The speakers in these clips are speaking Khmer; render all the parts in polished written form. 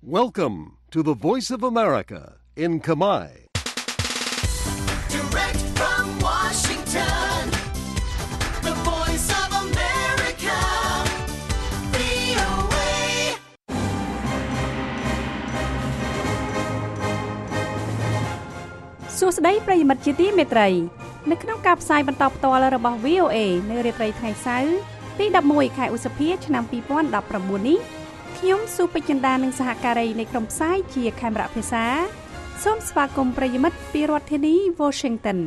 Welcome to the Voice of America in Khmer. Direct from Washington, the Voice of America, VOA. សួស្តីប្រិយមិត្តជាទីមេត្រីនៅក្នុងការផ្សាយបន្តផ្ទាល់របស់ VOA នៅរាត្រីថ្ងៃសៅរ៍ទី11ខែឧសភាឆ្នាំ2019នេះខ្ញុំស៊ូពេជ្រចិន្តានិងសហការីនៃក្រុមផ្សាយជាខេមរៈភាសាសូមស្វាគមន៍ប្រិយមិត្តពីរដ្ឋធានី Washington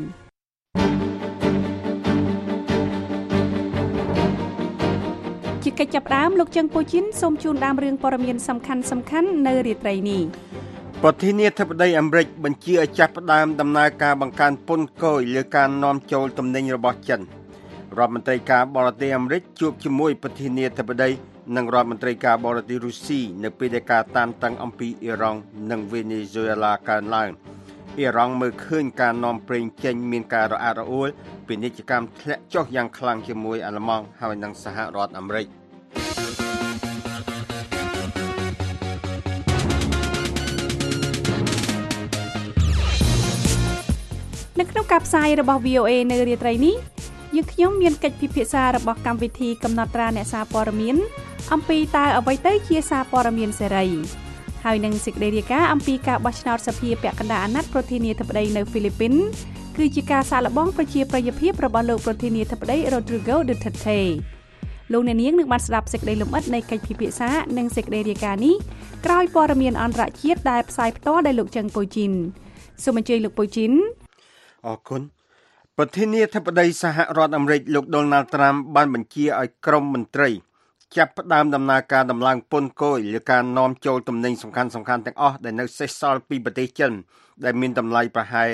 ជាកិច្ចចាប់ផ្ដើមលោកជឹងពូជីនសូមជូនដើមរឿងព័ត៌មានសំខាន់ៗនៅរាត្រីនេះប្រធានាធិបតីអាមេរិកបញ្ជាឲ្យចាប់ផ្ដើមដំណើរការបង្កើនពន្ធគយលើការនាំចូលទំនិញរបស់ចិនរដ្ឋមន្ត្រីការបរទេសអាមេរិកជួបជាមួយប្រធានាធិបតីនិងរដ្ឋមន្ត្រីការបរទេសរុស្ស៊ីនៅពេលដែលការតានតឹងអំពីអ៊ីរ៉ង់និងវេណេស៊ុយអេឡាកើនឡើងអ៊ីរ៉ង់មើលឃើញការនាំប្រេងចេញមានការរអាក់រអួលពាណិជ្ជកម្មធ្លាក់ចុះយ៉ាងខ្លាំងជាមួយអាល្លឺម៉ង់ហើយនិងសហរដ្ឋអាមេរិកនៅក្នុងការផ្សាយរបស់ VOA នៅរាត្រីនេះយើងខ្ញុំមានកិច្ចពិភាក្សារបស់កម្មវិធីកំណត់ត្រាអ្នកសារព័ត៌មានអំពីតើអ្វីទៅជាសារព័ត៌មានសេរីហើយនឹងសេចក្តីរាយការណ៍អំពីការបោះឆ្នោតសភាពាក់កណ្ដាលអាណត្តិប្រធានាធិបតីនៅហ្វីលីពីនគឺជាការសាកល្បងប្រជាប្រិយភាពរបស់លោកប្រធានាធិបតី Rodrigo Duterte លោកអ្នកនាងនឹងបានស្ដាប់សេចក្តីលម្អិតនៃកិច្ចពិភាក្សានិងសេចក្តីរាយការណ៍នេះក្រោយព័ត៌មានអន្តរជាតិដែលផ្សាយផ្ទាល់ដោយលោកចឹងពូជីនសូមអញ្ជើញលោកពូជីនអរគុណប្រធានាធិបតីសហរដ្ឋអាមេរិកលោក Donald Trump បានបញ្ជាឲ្យក្រុមមន្ត្រីចាប់ផ្ដើមដំណើរការដំឡើងពន្ធគយលើការនាំចូលទំនិញសំខាន់ៗទាំងអស់ដែលនៅសេសសល់ពីប្រទេសចិនដែលមានតម្លៃប្រហែល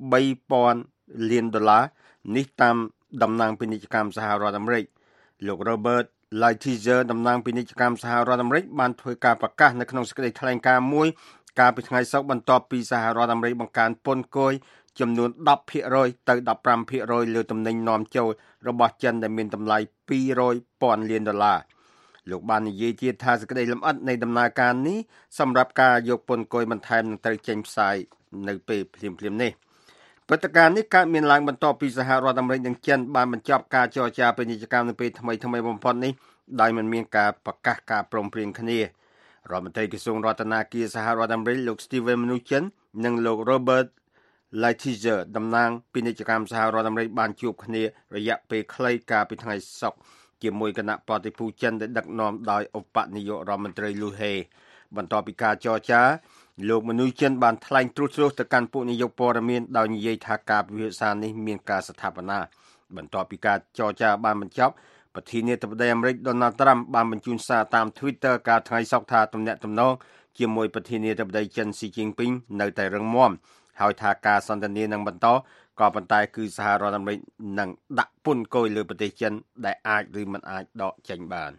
$3,000 លាននេះតាមតំណាងពាណិជ្ជកម្មសហរដ្ឋអាមេរិកលោក Robert Lighthizer តំណាងពាណិជ្ជកម្មសហរដ្ឋអាមេរិកបានធ្វើការប្រកាសនៅក្នុងសេចក្តីថ្លែងការណ៍មួយកាលពីថ្ងៃសុក្របន្ទាប់ពីសហរដ្ឋអាមេរិកបង្កើនពន្ធគយចំនួន 10% ទៅ 15% លើទំនិញនាំចូលរបស់ចិនដែលមានតម្លៃ$200,000 លានលោកបាននិយាយទៀតថាសេចក្តីលម្អិតនៃដំណើរការនេះសម្រាប់ការយកពន្ធគយបន្ថែមនឹងត្រូវចេញផ្សាយនៅពេលភ្លាមៗនេះព្រឹត្តិការណ៍នេះកើតមានឡើងបន្ទាប់ពីសហរដ្ឋអាមេរិកនិងចិនបានបញ្ចប់ការចរចាពាណិជ្ជកម្មនៅពេលថ្មីបំផុតនេះដោយមិនមានការប្រកាសការព្រមព្រៀងគ្នារដ្ឋមន្ត្រីក្រសួងរដ្ឋាភិបាលសហរដ្ឋអាមេរិកលោក Steven Mnuchin និងលោក Robert Lighthizer តំណាងពាណិជ្ជកម្មសហរដ្ឋអាមេរិកបានជួបគ្នារយៈពេលខ្លីកាលពីថ្ងៃសុក្រជាមួយគណៈបដិភូចិនដែលដឹកនាំដោយឧបនាយករដ្ឋមន្ត្រីលូហេបន្ទាប់ពីការចរចាលោកមនុស្សចិនបានថ្លែងត្រួសទៅកាន់ពួកនាយកព័ត៌មានដោយនិយាយថាការពិភាក្សានេះមានការស្ថាបនាបន្ទាប់ពីការចរចាបានបញ្ចប់ប្រធានាធិបតីអាមេរិក Donald Trump បានបញ្ជូនសារតាម Twitter កាលថ្ងៃសុក្រថាទំនាក់ទំនងជាមួយប្រធានាធិបតីចិន Xi Jinping នៅតែរឹងមាំហើយថាការសន្ទនានឹងបន្តក៏ប៉ុន្តែគឺសហរដ្ឋអាមេរិកនឹងដាក់ពន្ធគយលើប្រទេសចិនដែលអាចឬមិនអាចដកចេញបាន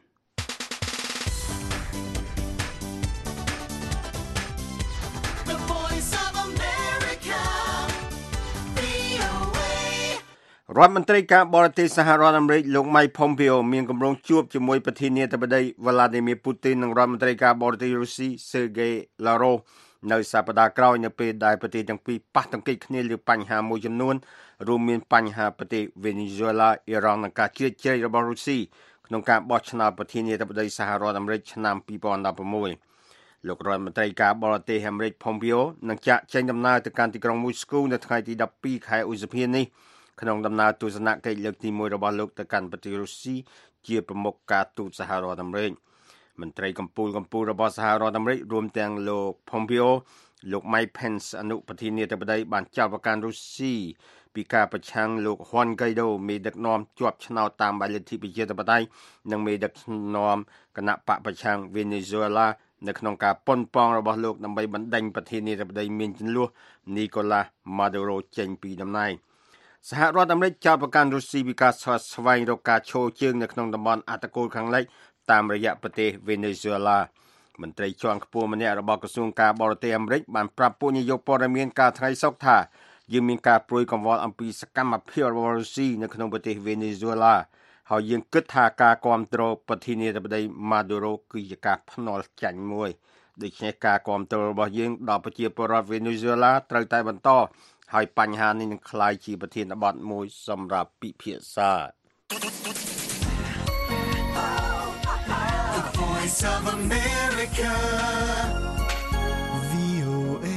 រដ្ឋមន្ត្រីការបរទេសសហរដ្ឋអាមេរិកលោក Mike Pompeo មានគម្រោងជួបជាមួយប្រធានាធិបតី Vladimir Putin និងរដ្ឋមន្ត្រីការបរទេសរុស្ស៊ី Sergei Lavrov នៅសប្តាហ៍ក្រោយនៅពេលដែលប្រទេសទាំងពីរប៉ះទង្គិចគ្នាលើបញ្ហាមួយចំនួនរួមមានបញ្ហាប្រទេសវេណេស៊ុយអេឡាអ៊ីរ៉ង់និងការជ្រៀតជ្រែករបស់រុស្ស៊ីក្នុងការបោះឆ្នោតប្រធានាធិបតីសហរដ្ឋអាមេរិកឆ្នាំ2016លោករដ្ឋមន្ត្រីការបរទេសអាមេរិក Pompeo នឹងចាកចេញដំណើរទៅកាន់ទីក្រុង Moscow នៅថ្ងៃទី12ខែឧសភានេះក្នុងដំណើរទស្សនកិច្ចលើកទី1របស់លោកទៅកាន់ប្រទេសរុស្ស៊ីជាប្រមុខការទូតសហរដ្ឋអាមេរិកមន្ត្រីកម្ពុជារបស់សហរដ្ឋអាមេរិករួមទាំងលោក Pompeo លោក Mike Pence អនុប្រធានាធិបតីបានចោទប្រកាន់រុស្ស៊ីពីការប្រឆាំងលោក Juan Guaido មេដឹកនាំជាប់ឆ្នោតតាមបែបលទ្ធិប្រជាធិបតេយ្យនិងមេដឹកនាំគណៈបកប្រឆាំងវេណេស៊ុយអេឡានៅក្នុងការប៉ុនប៉ងរបស់លោកដើម្បីបណ្ដេញប្រធានាធិបតីមានជម្លោះ Nicolas Maduro ចេញពីតំណែងសហរដ្ឋអាមេរិកចោទប្រកាន់រុស្ស៊ីពីការស្វែងរកការឈរជើងនៅក្នុងតំបន់អាតកូលខាងលិចតាមរយៈប្រទេសវេណេស៊ុយអេឡាមន្ត្រីជាន់ខ្ពស់ម្នាក់របស់ក្រសួងការបរទេសអាមេរិកបានប្រាប់ពួកនាយកព័ត៌មានកាលថ្ងៃសុក្រថាយើងមានការព្រួយកង្វល់អំពីសកម្មភាពរបស់រុស្ស៊ីនៅក្នុងប្រទេសវេណេស៊ុយអេឡាហើយយើងគិតថាការគ្រប់គ្រងប្រធានាធិបតី Maduro គឺជាការភ្នាល់ចាញ់មួយដូច្នេះការគ្រប់គ្រងរបស់យើងដល់ប្រជាពលរដ្ឋ Venezuela ត្រូវតែបន្តហើយបញ្ហានេះនឹងក្លាយជាប្រធានបទមួយសម្រាប់ពិភាក្សា The Voice of America. VOA.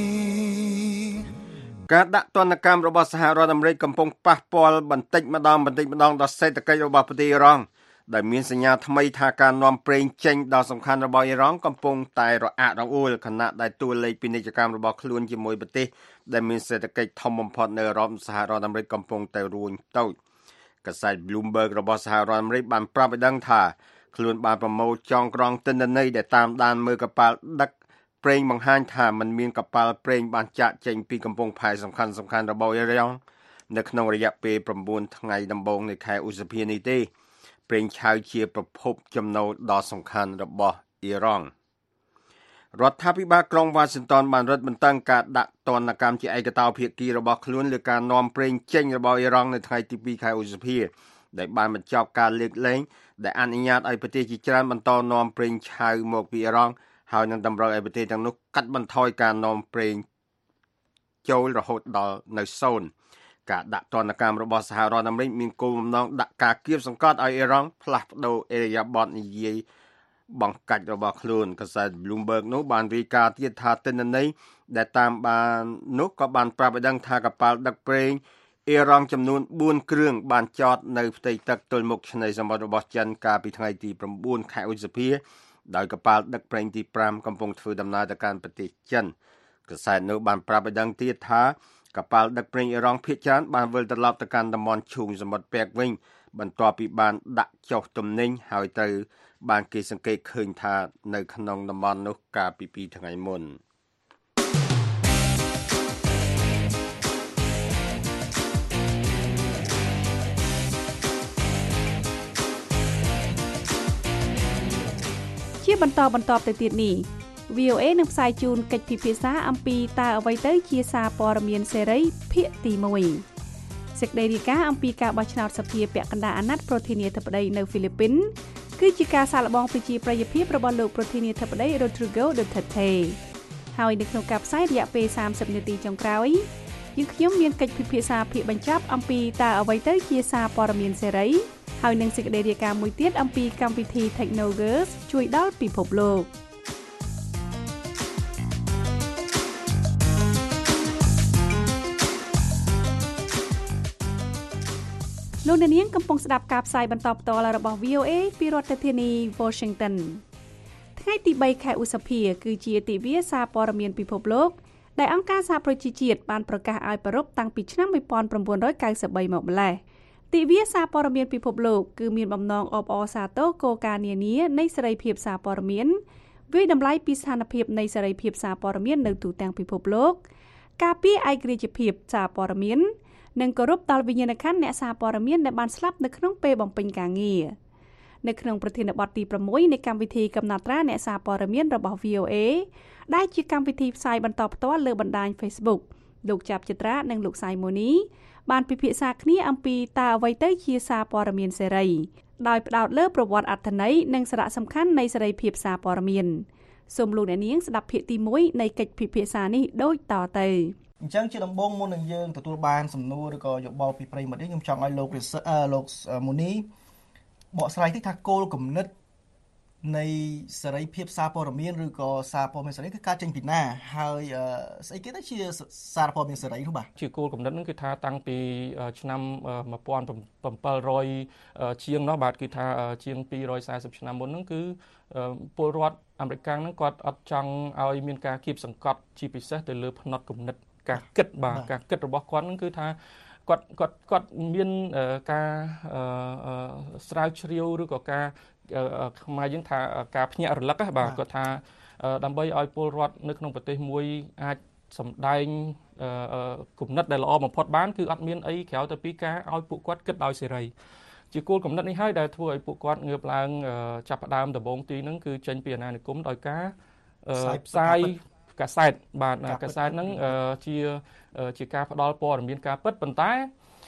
ការដាក់ទណ្ឌកម្មរបស់សហរដ្ឋអាមេរិកកំពុងប៉ះពាល់បន្តិចម្ដងដល់សេដ្ឋកិច្ចរបស់ប្រទេសអ៊ីរ៉ង់ដែលមានសញ្ញាថ្មីថាការនាំប្រេងចេញដ៏សំខាន់របស់អ៊ីរ៉ង់កំពុងតែរអាក់រអួលខណៈដែលតួលេខពាណិជ្ជកម្មរបស់ខ្លួនជាមួយប្រទេសដែលមានសេដ្ឋកិច្ចធំបំផុតនៅអឺរ៉ុបសហរដ្ឋអាមេរិកកំពុងតែរួញតូចកាសែត Bloomberg របស់សហរដ្ឋអាមេរិកបានប្រាប់ឲ្យដឹងថាខ្លួនបានប្រមូលចងក្រងទិន្នន័យដែលតាមដានមើលកប៉ាល់ដឹកប្រេងបង្ហាញថាมันមានកប៉ាល់ប្រេងបានចាក់ចេញពីកំពង់ផែសំខាន់ៗរបស់អ៊ីរ៉ង់នៅក្នុងរយៈពេល9ថ្ងៃដំបូងនៃខែឧសភានេះទេប្រេងឆៅជាប្រភពចំណូលដ៏សំខាន់របស់អ៊ីរ៉ង់រដ្ឋាភិបាលក្រុង Washington បានរឹតបន្តឹងការដាក់ទណ្ឌកម្មជាឯកតោភាគីរបស់ខ្លួនលើការនាំប្រេងចេញរបស់អ៊ីរ៉ង់នៅថ្ងៃទី2ខែឧសភាដែលបានបញ្ចប់ការលើកលែងដែលអនុញ្ញាតឲ្យប្រទេសជាច្រើនបន្តនាំប្រេងឆៅមកពីអ៊ីរ៉ង់ហើយនឹងតម្រូវឲ្យប្រទេសទាំងនោះកាត់បន្ថយការនាំប្រេងចូលរហូតដល់នៅ0ការដាក់ទណ្ឌកម្មរបស់សហរដ្ឋអាមេរិកមានគោលបំណងដាក់ការគៀបសង្កត់ឲ្យអ៊ីរ៉ង់ផ្លាស់ប្ដូរអេរយាប័តនយោបាយបង្កាច់របស់ខ្លួនកាសែត Bloomberg នោះបានរាយការណ៍ទៀតថាទិន្នន័យដែលតាមបាននោះក៏បានប្រាប់ឲ្យដឹងថាកប៉ាល់ដឹកប្រេងអ៊ីរ៉ង់ចំនួន4គ្រឿងបានចតនៅផ្ទៃទឹកទល់មុខឆ្នេរសមុទ្ររបស់ចិនកាលពីថ្ងៃទី9ខែឧសភាដោយកប៉ាល់ដឹកប្រេងទី5កំពុងធ្វើដំណើរទៅកាន់ប្រទេសចិនកសែតនោះបានប្រាប់ឲ្យដឹងទៀតថាកប៉ាល់ដឹកប្រេងអ៊ីរ៉ង់ភាគច្រើនបានវិលត្រឡប់ទៅកាន់តំបន់ឈូងសមុទ្រប៉ែកវិញបន្ទាប់ពីបានដាក់ចុះទំនិញហើយត្រូវបានគេសង្កេតឃើញថានៅក្នុងតំបន់នោះកាលពី2ថ្ងៃមុនជាបន្តទៅទៀតនេះ VOA នឹងផ្សាយជូនកិច្ចពិភាក្សាអំពីតើអ្វីទៅជាសារព័ត៌មានសេរីភាគទី1សេចក្តីរាយការណ៍អំពីការបោះឆ្នោតសភាពាក់កណ្ដាលអាណត្តិប្រធានាធិបតីនៅហ្វីលីពីនគឺជាការសាកល្បងប្រជាប្រិយភាពរបស់លោកប្រធានាធិបតី Rodrigo Duterte ហើយនៅក្នុងការផ្សាយរយៈពេល30នាទីចុងក្រោយយើងខ្ញុំមានកិច្ចពិភាក្សាភាគបញ្ចប់អំពីតើអ្វីទៅជាសារព័ត៌មានសេរីហើយនឹងសេចក្តីរាយការណ៍មួយទៀតអំពីកម្មវិធី Technogers ជួយដល់ពិភពលោកលោកអ្នកនាងកំពុងស្ដាប់ការផ្សាយបន្តផ្ទាល់របស់ VOA ពីរដ្ឋធានី Washington ថ្ងៃទី3ខែឧសភាគឺជាទិវាសារព័ត៌មានពិភពលោកដែលអង្គការសហប្រជាជាតិបានប្រកាសឲ្យប្រារព្ធតាំងពីឆ្នាំ1993មកម្ល៉េះទិវាសារព័ត៌មានពិភពលោកគឺមានបំណងអបអរសាទរគោលការណ៍នានានៃសេរីភាពសារព័ត៌មានវិយតម្លៃពីស្ថានភាពនៃសេរីភាពសារព័ត៌មាននៅទូទាំងពិភពលោកការពារឯករាជ្យភាពសារព័ត៌មាននិងគោរពដល់វិញ្ញាណក្ខន្ធអ្នកសារព័ត៌មានដែលបានស្លាប់នៅក្នុងពេលបំពេញការងារនៅក្នុងប្រធានបទទី6នៃកម្មវិធីកំណត់ត្រាអ្នកសារព័ត៌មានរបស់ VOA ដែលជាកម្មវិធីផ្សាយបន្តផ្ទាល់លើបណ្ដាញ Facebook លោកចាប់ចិត្រានិងលោកសៃម៉ូនីបានពិភាក្សាគ្នាអំពីតើអ្វីទៅជាសារព័ត៌មានសេរីដោយផ្ដោតលើប្រវត្តិអត្ថន័យនិងសារៈសំខាន់នៃសេរីភាពសារព័ត៌មានសូមលោកអ្នកនាងស្ដាប់ភាគទី1នៃកិច្ចពិភាក្សានេះដូចតទៅអញ្ចឹងជាដំបូងមុននឹងយើងទទួលបានសំណួរឬក៏យោបល់ពីប្រិយមិត្តនេះខ្ញុំចង់ឲ្យលោកមូនីបកស្រាយតិចថាគោលគំនិតនៃសេរីភាពសារព័ត៌មានឬក៏សារព័ត៌មានសេរីគឺការចេញពីណាហើយស្អីគេទៅជាសារព័ត៌មានសេរីនោះបាទជាគោលគំនិតហ្នឹងគឺថាតាំងពីឆ្នាំ1700ជាងនោះបាទគឺថាជាង240ឆ្នាំមុនហ្នឹងគឺពលរដ្ឋអាមេរិកហ្នឹងគាត់អត់ចង់ឲ្យមានការគៀបសង្កត់ជាពិសេសទៅលើផ្នត់គំនិតការគិតបាទការគិតរបស់គាត់ហ្នឹងគឺថាគាត់មានការស្រាវជ្រាវឬក៏ការខ្មែរយើងថាការភ្ញាក់រលឹកបាទគាត់ថាដើម្បីឲ្យពលរដ្ឋនៅក្នុងប្រទេសមួយអាចសម្ដែងគំនិតដែលល្អបំផុតបានគឺអត់មានអីក្រៅទៅពីការឲ្យពួកគាត់គិតដោយសេរីជាគោលគំនិតនេះហើយដែលធ្វើឲ្យពួកគាត់ងើបឡើងចាប់ផ្ដើមដំបូងទីហ្នឹងគឺចេញពីអាណានិគមដោយការផ្សាយកាសែតបាទកាសែតហ្នឹងជាការផ្ដល់ព័ត៌មានការពិតប៉ុន្តែ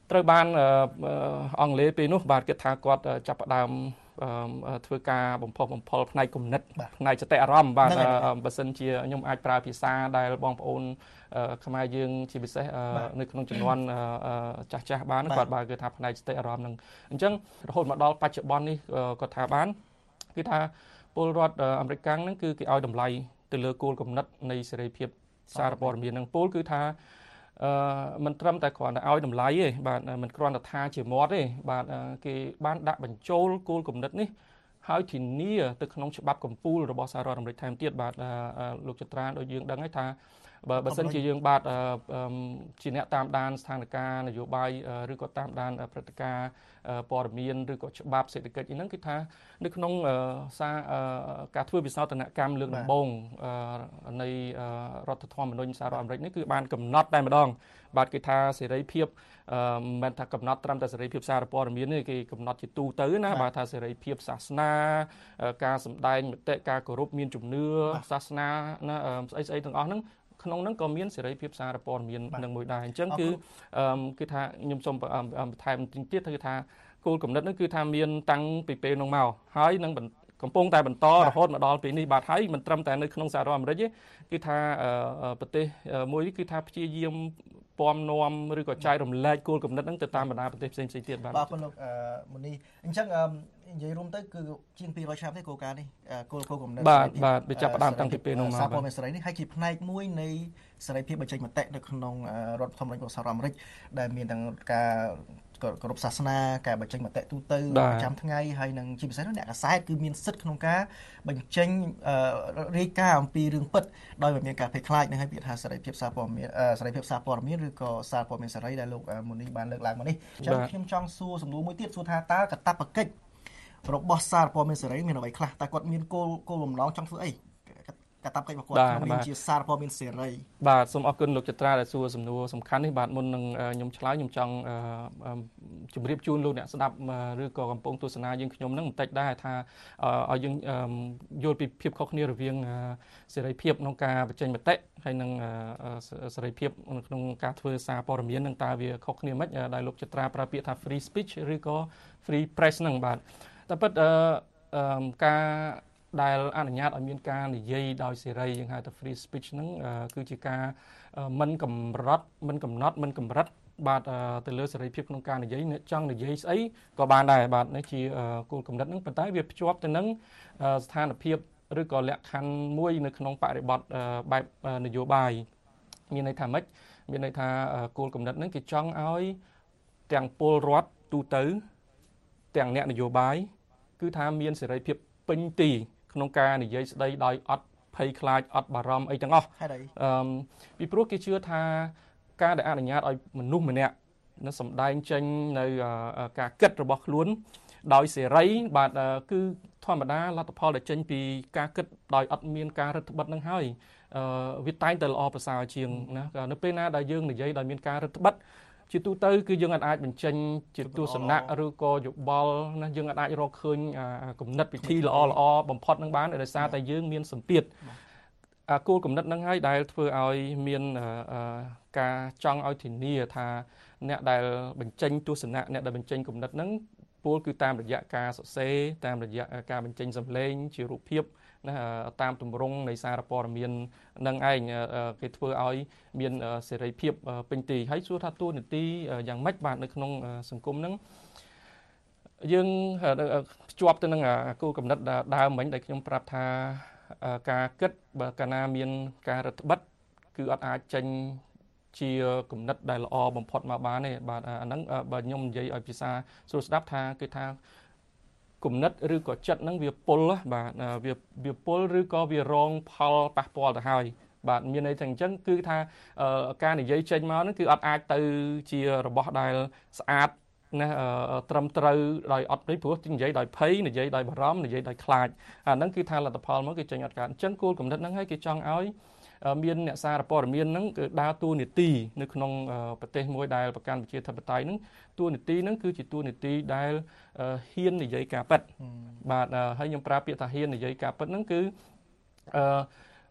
ត្រូវបានអង់គ្លេសពេលនោះបាទគិតថាគាត់ចាប់ផ្ដើមធ្វើការបំផុសបំផុលផ្នែកគំនិតផ្នែកសតិអារម្មណ៍បាទបើសិនជាខ្ញុំអាចប្រើភាសាដែលបងប្អូនខ្មែរយើងជាពិសេសនៅក្នុងជំនាន់ចាស់បានគាត់បាទគឺថាផ្នែកសតិអារម្មណ៍ហ្នឹងអញ្ចឹងរហូតមកដល់បច្ចុប្បន្ននេះគាត់ថាបានគឺថាពលរដ្ឋអាមេរិកហ្នឹងគឺគេឲ្យតម្លៃទៅលើគោលគំនិតនៃសេរីភាពសារព័ត៌មានហ្នឹងពលគឺថាមិនត្រឹមតែគ្រាន់តែឲ្យតម្លៃទេបាទមិនគ្រាន់តែថាជាមាត់ទេបាទគេបានដាក់បញ្ចូលគោលគំនិតនេះហើយធានាទៅក្នុងច្បាប់កម្ពុជារបស់សហរដ្ឋអាមេរិកថែមទៀតបាទលោកចត្រាដូចយើងដឹងហើយថាបើសិនជាយើងបាទជាអ្នកតាមដានស្ថានភាពនយោបាយឬក៏តាមដានព្រឹត្តិការណ៍ព័ត៌មានឬក៏ច្បាប់សេដ្ឋកិច្ចហ្នឹងគឺថានៅក្នុងសារការធ្វើវិសោធនកម្មលើកដំបូងនៃរដ្ឋធម្មនុញ្ញសហរដ្ឋអាមេរិកនេះគឺបានកំណត់តែម្ដងបាទគេថាសេរីភាពមិនមែនថាកំណត់ត្រឹមតែសេរីភាពសារព័ត៌មានទេគេកំណត់ជាទូទៅណាបាទថាសេរីភាពសាសនាការសម្ដែងមតិការគោរពមានជំនឿសាសនាណាស្អីទាំងអស់ហ្នឹងក្នុងហ្នឹងក៏មានសេរីភាពសារព័ត៌មាននឹងមួយដែរអញ្ចឹងគឺថាខ្ញុំសូមបន្ថែមទៀតគឺថាគោលគំនិតហ្នឹងគឺថាមានតាំងពីពេលនោះមកហើយនឹងកំពុងតែបន្តរហូតមកដល់ពេលនេះបាទហើយមិនត្រឹមតែនៅក្នុងសហរដ្ឋអាមេរិកទេគឺថាប្រទេសមួយគឺថាព្យាយាមពំនាំឬក៏ចែករំលែកគោលគំនិតហ្នឹងទៅតាមបណ្ដាប្រទេសផ្សេងៗទៀតបាទបាទលោកមូនីអញ្ចឹងនិយាយរួមទៅគឺជាង200ឆ្នាំទេគោលការណ៍នេះគោលគំនិតបាទវាចាប់ផ្ដើមតាំងពីពេលនោះមកសារព័ត៌មានសេរីនេះហើយជាផ្នែកមួយនៃសេរីភាពបញ្ចេញមតិនៅក្នុងរដ្ឋធម្មនុញ្ញរបស់សហរដ្ឋអាមេរិកដែលមានទាំងការគោរពសាសនាការបញ្ចេញមតិទូទៅប្រចាំថ្ងៃហើយនឹងជាពិសេសអ្នកកាសែតគឺមានសិទ្ធិក្នុងការបញ្ចេញរាយការណ៍អំពីរឿងពិតដោយមិនមានការភ័យខ្លាចនឹងឲ្យពាក្យថាសេរីភាពសារព័ត៌មានសេរីភាពសារព័ត៌មានឬក៏សារព័ត៌មានសេរីដែលលោកមូនីបានលើកឡើងមកនេះអញ្ចឹងខ្ញុំចង់សួរសំណួរមួយទៀតសួរថាតើកាតព្វកិច្ចរបស់សារព័ត៌មានសេរីមានអ្វីខ្លះតើគាត់មានគោលបំណងចង់ធ្វើអីកាតព្វកិច្ចរបស់គាត់ក្នុងនាមជាសារព័ត៌មានសេរីបាទសូមអរគុណលោកចត្រាដែលសួរសំណួរសំខាន់នេះបាទមុននឹងខ្ញុំឆ្លើយខ្ញុំចង់ជម្រាបជូនលោកអ្នកស្ដាប់ឬក៏កំពុងទស្សនាយើងខ្ញុំនឹងបន្តិចដែរថាឲ្យយើងយល់ពីភាពខុសគ្នារវាងសេរីភាពក្នុងការបញ្ចេញមតិហើយនិងសេរីភាពក្នុងការធ្វើសារព័ត៌មាននឹងតើវាខុសគ្នាមិនដែលលោកចត្រាប្រើពាក្យថា free speech ឬក៏ free press ហ្នឹងបាទតែពិតការដែលអនុញ្ញាតឲ្យមានការនិយាយដោយសេរីយើងហៅថា free speech ហ្នឹងគឺជាការមិនកម្រិតមិនកំណត់មិនកម្រិតបាទទៅលើសេរីភាពក្នុងការនិយាយចង់និយាយស្អីក៏បានដែរបាទនេះជាគោលគំនិតហ្នឹងប៉ុន្តែវាភ្ជាប់ទៅនឹងស្ថានភាពឬក៏លក្ខខណ្ឌមួយនៅក្នុងបរិបទបែបនយោបាយមានន័យថាម៉េចមានន័យថាគោលគំនិតហ្នឹងគេចង់ឲ្យទាំងពលរដ្ឋទូទៅទាំងអ្នកនយោបាយគឺថាមានសេរីភាពពេញទីក្នុងការនិយាយស្ដីដោយអត់ភ័យខ្លាចអត់បារម្ភអីទាំងអស់ពីព្រោះគេជឿថាការដែលអនុញ្ញាតឲ្យមនុស្សម្នាក់នឹងសម្ដែងចេញនៅការគិតរបស់ខ្លួនដោយសេរីបាទគឺធម្មតាលទ្ធផលដែលចេញពីការគិតដោយអត់មានការរឹតបន្តឹងនឹងហើយវាតែងតែល្អប្រសើរជាងណានៅពេលណាដែលយើងនិយាយដោយមានការរឹតបន្តឹងជាទូទៅគឺយើងអាចបញ្ចេញជាទស្សនៈឬក៏យោបល់ណាយើងអាចរកឃើញគំនិតវិធីល្អបំផុតនឹងបានដោយសារតែយើងមានសម្ពាធគោលគំនិតនឹងហើយដែលធ្វើឲ្យមានការចង់ឲ្យធានាថាអ្នកដែលបញ្ចេញទស្សនៈអ្នកដែលបញ្ចេញគំនិតនឹងពលគឺតាមរយៈការសរសេរតាមរយៈការបញ្ចេញសម្លេងជារូបភាពណាតាមទម្រង់នៃសារព័ត៌មាននឹងឯងគេធ្វើឲ្យមានសេរីភាពពេញទីហើយសួរថាតួនាទីយ៉ាងម៉េចបាទនៅក្នុងសង្គមហ្នឹងយើងភ្ជាប់ទៅនឹងគោលគំនិតដើមមិញដែលខ្ញុំប្រាប់ថាការគិតបើកាលណាមានការរឹតបន្តឹងគឺអត់អាចចេញជាគំនិតដែលល្អបំផុតមកបានទេបាទអាហ្នឹងបើខ្ញុំនិយាយឲ្យភាសាស្រួលស្ដាប់ថាគេថាគំនិតឬក៏ចិត្តហ្នឹងវាពុលបាទវាពុលឬក៏វារងផលប៉ះពាល់ទៅហើយបាទមានន័យថាអញ្ចឹងគឺថាការនិយាយចេញមកហ្នឹងគឺអត់អាចទៅជារបស់ដែលស្អាតណាត្រឹមត្រូវដោយអត់នេះព្រោះនិយាយដោយភ័យនិយាយដោយបារម្ភនិយាយដោយខ្លាចអាហ្នឹងគឺថាលទ្ធផលមកគឺចេញអត់កើតអញ្ចឹងគោលគំនិតហ្នឹងហើយគេចង់ឲ្យមានអ្នកសារព័ត៌មានហ្នឹងគឺដើរតួនាទីនៅក្នុងប្រទេសមួយដែលប្រកាន់ប្រជាធិបតេយ្យហ្នឹងតួនាទីហ្នឹងគឺជាតួនាទីដែលហ៊ាននិយាយការពិតបាទហើយខ្ញុំប្រើពាក្យថាហ៊ាននិយាយការពិតហ្នឹងគឺ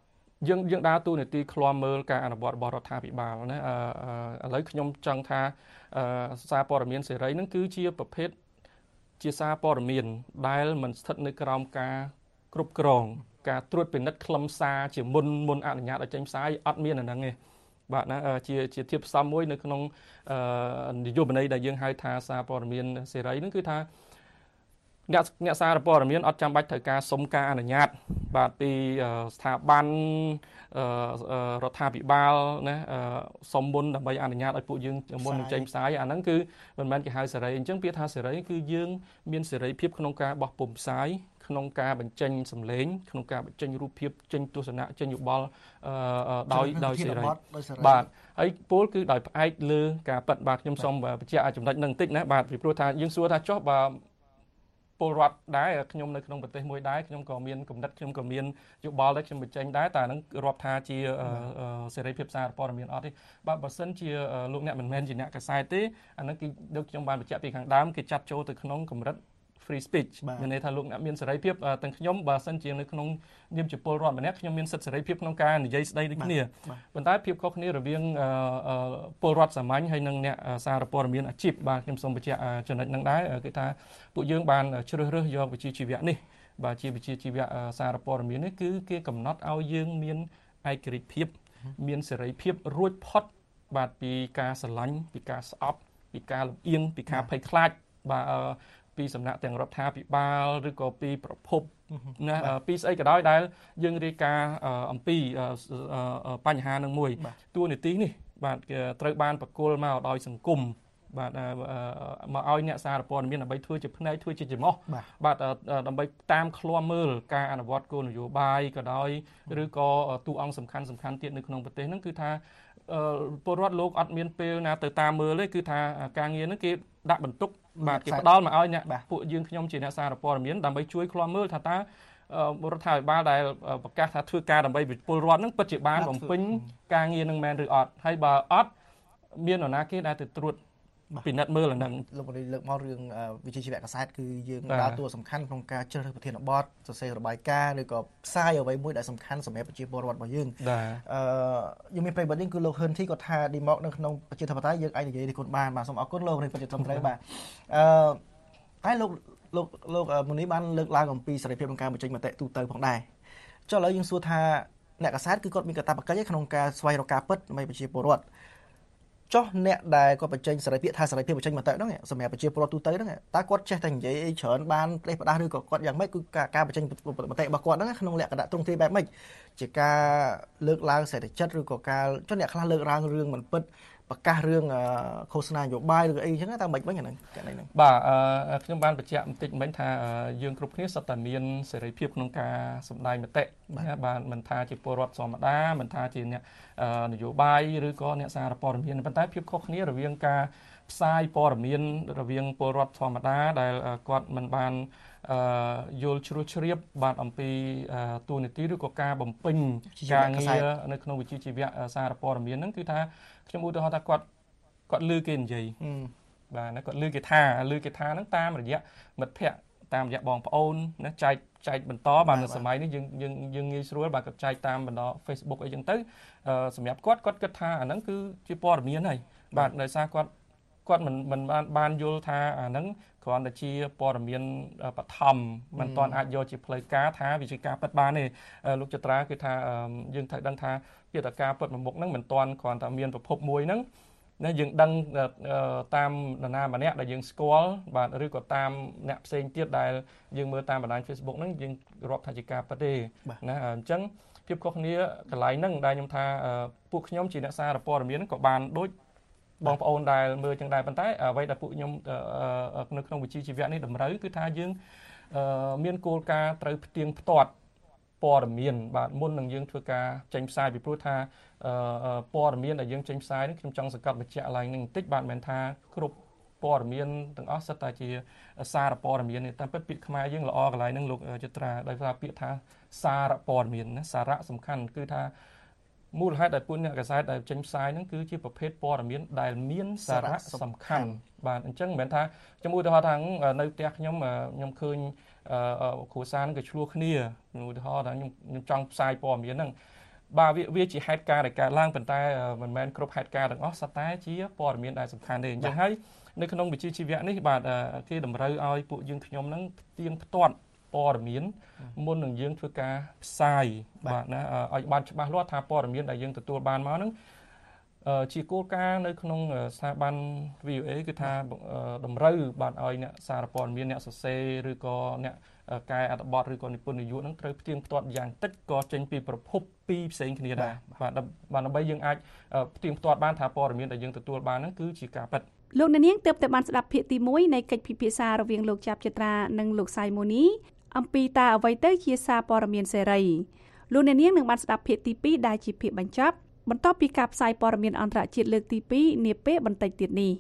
យើងដើរតួនាទីឃ្លាំមើលការអនុវត្តរបស់រដ្ឋាភិបាលណាឥឡូវខ្ញុំចង់ថាសារព័ត៌មានសេរីហ្នឹងគឺជាប្រភេទជាសារព័ត៌មានដែលមិនស្ថិតនៅក្រោមការគ្រប់គ្រងការត្រួតពិនិត្យខ្លឹមសារជាមុនអនុញ្ញាតឲ្យចេញផ្សាយអត់មានអាហ្នឹងទេបាទណាជាធៀបផ្សំមួយនៅក្នុងនយោបាយដែលយើងហៅថាសារព័ត៌មានសេរីហ្នឹងគឺថាអ្នកសារព័ត៌មានអត់ចាំបាច់ត្រូវការសុំការអនុញ្ញាតបាទពីស្ថាប័នរដ្ឋាភិបាលណាសុំមុនដើម្បីអនុញ្ញាតឲ្យពួកយើងមុននឹងចេញផ្សាយអាហ្នឹងគឺមិនមែនគេហៅសេរីអញ្ចឹងពាក្យថាសេរីគឺយើងមានសេរីភាពក្នុងការបោះពុម្ពផ្សាយក្នុងការបញ្ចេញសម្លេងក្នុងការបញ្ចេញរូបភាពចេញទស្សនៈចេញយោបល់ដោយសេរីបាទហើយពលគឺដោយផ្អែកលើការប៉ັດបាទខ្ញុំសូមបញ្ជាក់ចំណុចហ្នឹងបន្តិចណាបាទពីព្រោះថាយើងសួរថាចុះបើពលរដ្ឋដែរខ្ញុំនៅក្នុងប្រទេសមួយដែរខ្ញុំក៏មានគំនិតខ្ញុំក៏មានយោបល់ដែរខ្ញុំបញ្ចេញដែរតែហ្នឹងរាប់ថាជាសេរីភាពសារព័ត៌មានអត់ទេបាទបើសិនជាលោកអ្នកមិនមែនជាអ្នកកាសែតទេអាហ្នឹងគឺដូចខ្ញុំបានបញ្ជាក់ពីខាងដើមគេចាត់ចូលទៅក្នុងកម្រិត free speech មានន័យថាលោកអ្នកមានសេរីភាពទាំងខ្ញុំបើសិនជានៅក្នុងនាមជាពលរដ្ឋម្នាក់ខ្ញុំមានសិទ្ធិសេរីភាពក្នុងការនិយាយស្ដីដូចគ្នាប៉ុន្តែភាពខុសគ្នារវាងពលរដ្ឋសាមញ្ញហើយនិងអ្នកសារព័ត៌មានអាជីពបាទខ្ញុំសូមបញ្ជាក់ចំណុចហ្នឹងដែរគឺថាពួកយើងបានជ្រើសរើសយកវិជ្ជាជីវៈនេះបាទជាវិជ្ជាជីវៈសារព័ត៌មាននេះគឺគេកំណត់ឲ្យយើងមានឯករាជ្យភាពមានសេរីភាពរួចផុតបាទពីការស្រឡាញ់ពីការស្អប់ពីការលំអៀងពីការភ័យខ្លាចបាទពីសំណាក់ទាំងរដ្ឋាភិបាលឬក៏ពីប្រភពណាពីស្អីក៏ដោយដែលយើងរាយការណ៍អំពីបញ្ហានឹងមួយតួនាទីនេះបាទត្រូវបានប្រគល់មកដោយសង្គមបាទមកឲ្យអ្នកសារព័ត៌មានដើម្បីធ្វើជាផ្នែកធ្វើជាចំហបាទដើម្បីតាមឃ្លាំមើលការអនុវត្តគោលនយោបាយក៏ដោយឬក៏តួអង្គសំខាន់ទៀតនៅក្នុងប្រទេសហ្នឹងគឺថាពលរដ្ឋលោកអត់មានពេលណាទៅតាមមើលទេគឺថាការងារហ្នឹងគេដាក់បន្ទុកបាទគេផ្ដល់មកឲ្យអ្នកពួកយើងខ្ញុំជាអ្នកសារព័ត៌មានដើម្បីជួយឃ្លាំមើលថាតើរដ្ឋាភិបាលដែលប្រកាសថាធ្វើការដើម្បីពលរដ្ឋហ្នឹងពិតជាបានបំពេញការងារនឹងមែនឬអត់ហើយបើអត់មាននរណាគេដែលទៅត្រួតពិនិត្យមើលអាហ្នឹងលោកលើកមករឿងវិជ្ជាជីវៈកាសែតគឺយើងដើរតួសំខាន់ក្នុងការជ្រើសរើសប្រធានបទសរសេររបាយការណ៍ឬក៏ផ្សាយអ្វីមួយដែលសំខាន់សម្រាប់ប្រជាពលរដ្ឋរបស់យើងយើងមានប្រិយមិត្តយើងគឺលោកហ៊ុនធីគាត់ថាឌីម៉ុកនៅក្នុងប្រជាធិបតេយ្យយើងអាចនិយាយនេះគុណបានបាទសូមអរគុណលោកនេះពិតជាត្រឹមត្រូវបាទតែលោកមូនីបានលើកឡើងអំពីសេរីភាពក្នុងការបញ្ចេញមតិទូទៅផងដែរចុះឥឡូវយើងសួរថាអ្នកកាសែតគឺគាត់មានកាតព្វកិច្ចក្នុងការស្វែងរកការពិតដើម្បីប្រជាពលរដ្ឋចុះអ្នកដែលគាត់បញ្ចេញសេរីភាពថាសេរីភាពបញ្ចេញមតិហ្នឹងសម្រាប់ប្រជាពលរដ្ឋទូទៅហ្នឹងតើគាត់ចេះតែនិយាយច្រើនបានផ្លេសផ្ដាស់ឬក៏គាត់យ៉ាងម៉េចគឺការបញ្ចេញមតិរបស់គាត់ហ្នឹងក្នុងលក្ខណៈទ្រង់ទ្រាយបែបម៉េចជាការលើកឡើងសេដ្ឋកិច្ចឬក៏ការចុះអ្នកខ្លះលើកឡើងរឿងមិនពិតប្រកាសរឿងឃោសនានយោបាយឬអីចឹងតើមិនវិញអាហ្នឹងកន្លែងហ្នឹងបាទខ្ញុំបានបញ្ជាក់បន្តិចមិញថាយើងគ្រប់គ្នាសុទ្ធតែមានសេរីភាពក្នុងការសម្ដែងមតិបាទមិនថាជាពលរដ្ឋធម្មតាមិនថាជាអ្នកនយោបាយឬក៏អ្នកសារព័ត៌មានប៉ុន្តែភាពខុសគ្នារវាងការផ្សាយព័ត៌មានរវាងពលរដ្ឋធម្មតាដែលគាត់មិនបានយល់ជ្រោះជ្រាបបាទអំពីទូនាទីឬក៏ការបំពេញការងារនៅក្នុងវិជ្ជាជីវៈសារព័ត៌មានហ្នឹងគឺថាខ្ញុំឧទាហរណ៍ថាគាត់ឮគេនិយាយបាទណាគាត់ឮគេថាហ្នឹងតាមរយៈមិត្តភ័ក្តិតាមរយៈបងប្អូនណាចែកបន្តបាទនៅសម័យនេះយើងងាយស្រួលបាទគាត់ចែកតាមបណ្ដា Facebook អីចឹងទៅសម្រាប់គាត់គិតថាអាហ្នឹងគឺជាព័ត៌មានហើយបាទដោយសារគាត់មិនបានយល់ថាអាហ្នឹងគ្រាន់តែជាព័ត៌មានបឋមមិនទាន់អាចយកជាផ្លូវការថាវាជាការពិតបានទេលោកចត្រាគឺថាយើងត្រូវដឹងថាពាក្យការពិតមួយមុខហ្នឹងមិនទាន់គ្រាន់តែមានប្រភពមួយហ្នឹងណាយើងដឹងតាមនរណាម្នាក់ដែលយើងស្គាល់បាទឬក៏តាមអ្នកផ្សេងទៀតដែលយើងមើលតាមបណ្ដាញ Facebook ហ្នឹងយើងរាប់ថាជាការពិតទេណាអញ្ចឹងភាពខុសគ្នាកន្លែងហ្នឹងដែលខ្ញុំថាពួកខ្ញុំជាអ្នកសារព័ត៌មានក៏បានដូចបងប្អូនដែលមើលចឹងដែរប៉ុន្តែអ្វីដែលពួកខ្ញុំនៅក្នុងវិជ្ជាជីវៈនេះតម្រូវគឺថាយើងមានគោលការណ៍ត្រូវផ្ទៀងផ្ទាត់ព័ត៌មានបាទមុននឹងយើងធ្វើការចេញផ្សាយពីព្រោះថាព័ត៌មានដែលយើងចេញផ្សាយនេះខ្ញុំចង់សង្កត់បញ្ជាក់ឡើងនឹងបន្តិចបាទមិនថាគ្រប់ព័ត៌មានទាំងអស់សិតតែជាសារព័ត៌មាននេះតាមពិតពាក្យខ្មែរយើងល្អកន្លែងហ្នឹងលោកចត្រាដោយសារពាក្យថាសារព័ត៌មានណាសារៈសំខាន់គឺថាមូលហេតុដែលពួកអ្នកកាសែតដែលចេញផ្សាយហ្នឹងគឺជាប្រភេទព័ត៌មានដែលមានសារៈសំខាន់បាទអញ្ចឹងមិនមែនថាខ្ញុំឧទាហរណ៍ថានៅផ្ទះខ្ញុំឃើញគ្រួសារហ្នឹងក៏ឆ្លោះគ្នាឧទាហរណ៍ថាខ្ញុំចង់ផ្សាយព័ត៌មានហ្នឹងបាទវាជាហេតុការណ៍ដែលកើតឡើងប៉ុន្តែមិនមែនគ្រប់ហេតុការណ៍ទាំងអស់សុទ្ធតែជាព័ត៌មានដែលសំខាន់ទេអញ្ចឹងហើយនៅក្នុងវិជ្ជាជីវៈនេះបាទគេតម្រូវឲ្យពួកយើងខ្ញុំហ្នឹងផ្ទៀងផ្ទាត់ព័ត៌មានមុននឹងយើងធ្វើការផ្សាយបាទណាឲ្យបានច្បាស់លាស់ថាព័ត៌មានដែលយើងទទួលបានមកហ្នឹងជាគោលការណ៍នៅក្នុងស្ថាប័ន VOA គឺថាតម្រូវបាទឲ្យអ្នកសារព័ត៌មានអ្នកសរសេរឬក៏អ្នកកែអត្ថបទឬក៏និពន្ធនយោបាយនឹងត្រូវផ្ទៀងផ្ទាត់យ៉ាងតិចក៏ចេញពីប្រភពពីរផ្សេងគ្នាដែរបាទដើម្បីយើងអាចផ្ទៀងផ្ទាត់បានថាព័ត៌មានដែលយើងទទួលបានហ្នឹងគឺជាការពិតលោកអ្នកនាងទើបតែបានស្ដាប់ភាគទី1នៃកិច្ចពិភាក្សារវាងលោកចាប់ចត្រានិងលោកសៃម៉ូនីអំពីតើអ្វីទៅជាសារព័ត៌មានសេរីលោកអ្នកនាងនឹងបានស្ដាប់ភាគទី2ដែលជាភាគបញ្ចប់បន្ទាប់ពីការផ្សាយព័ត៌មានអន្តរជាតិលើកទី2នាពេលបន្តិចទៀតនេះ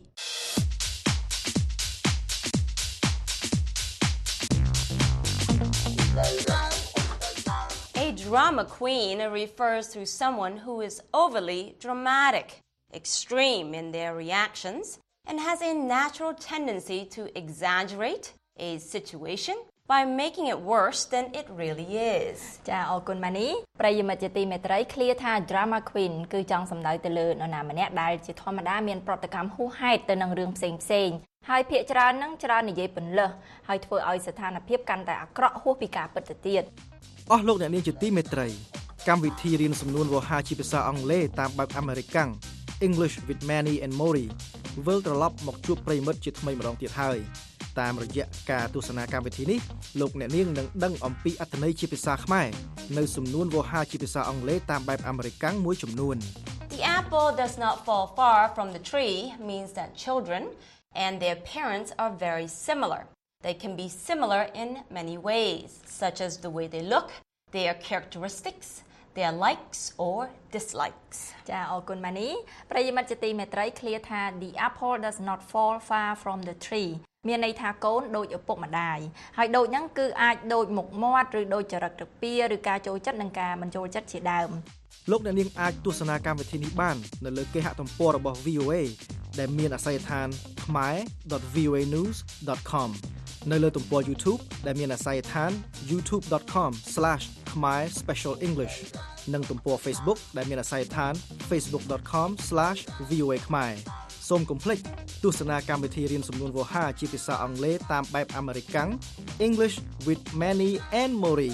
A drama queen refers to someone who is overly dramatic, extreme in their reactions, and has a natural tendency to exaggerate a situation by making it worse than it really is. ចាអរគុណម៉ានីប្រិយមិត្តជាទីមេត្រីឃ្លាថា drama queen គឺចង់សំដៅទៅលើនរណាម្នាក់ដែលជាធម្មតាមានប្រតិកម្មហួសហេតុទៅនឹងរឿងផ្សេងហើយភាគច្រើននឹងច្រើននិយាយពន្លើសហើយធ្វើឲ្យស្ថានភាពកាន់តែអាក្រក់ហួសពីការពិតទៅទៀតអស់លោកអ្នកនាងជាទីមេត្រីកម្មវិធីរៀនសំនួនវោហារជាភាសាអង់គ្លេសតាមបែបអាមេរិកាំង English with Manny and Mori វិលត្រឡប់មកជួបប្រិយមិត្តជាថ្មីម្ដងទៀតហើយតាមរយៈការទស្សនាកម្មវិធីនេះលោកអ្នកនាងនឹងដឹងអំពីអត្ថន័យជាភាសាខ្មែរនៅសំនួនវោហារជាភាសាអង់គ្លេសតាមបែបអាមេរិកាំងមួយចំនួន The apple does not fall far from the tree means that children and their parents are very similar. They can be similar in many ways, such as the way they look, their characteristics, their likes or dislikes. ចាអរគុណម៉ានីប្រិយមិត្តជាទីមេត្រីឃ្លាថា The apple does not fall far from the tree មានន័យថាកូនដូចឪពុកម្ដាយហើយដូចហ្នឹងគឺអាចដូចមុខមាត់ឬដូចចរិតត្រពាឬការចូលចិត្តនិងការមិនចូលចិត្តជាដើមលោកអ្នកនាងអាចទស្សនាកម្មវិធីនេះបាននៅលើគេហទំព័ររបស់ VOA ដែលមានអាសយដ្ឋាន khmer.voanews.com នៅលើទំព័រ YouTube ដែលមានអាសយដ្ឋាន youtube.com/khmer specialenglish និងទំព័រ Facebook ដែលមានអាសយដ្ឋាន facebook.com/voa khmer សូមកុំភ្លេចទស្សនាកម្មវិធីរៀនសំនួនវោហារជាភាសាអង់គ្លេសតាមបែបអាមេរិកាំង English with Manny and Mori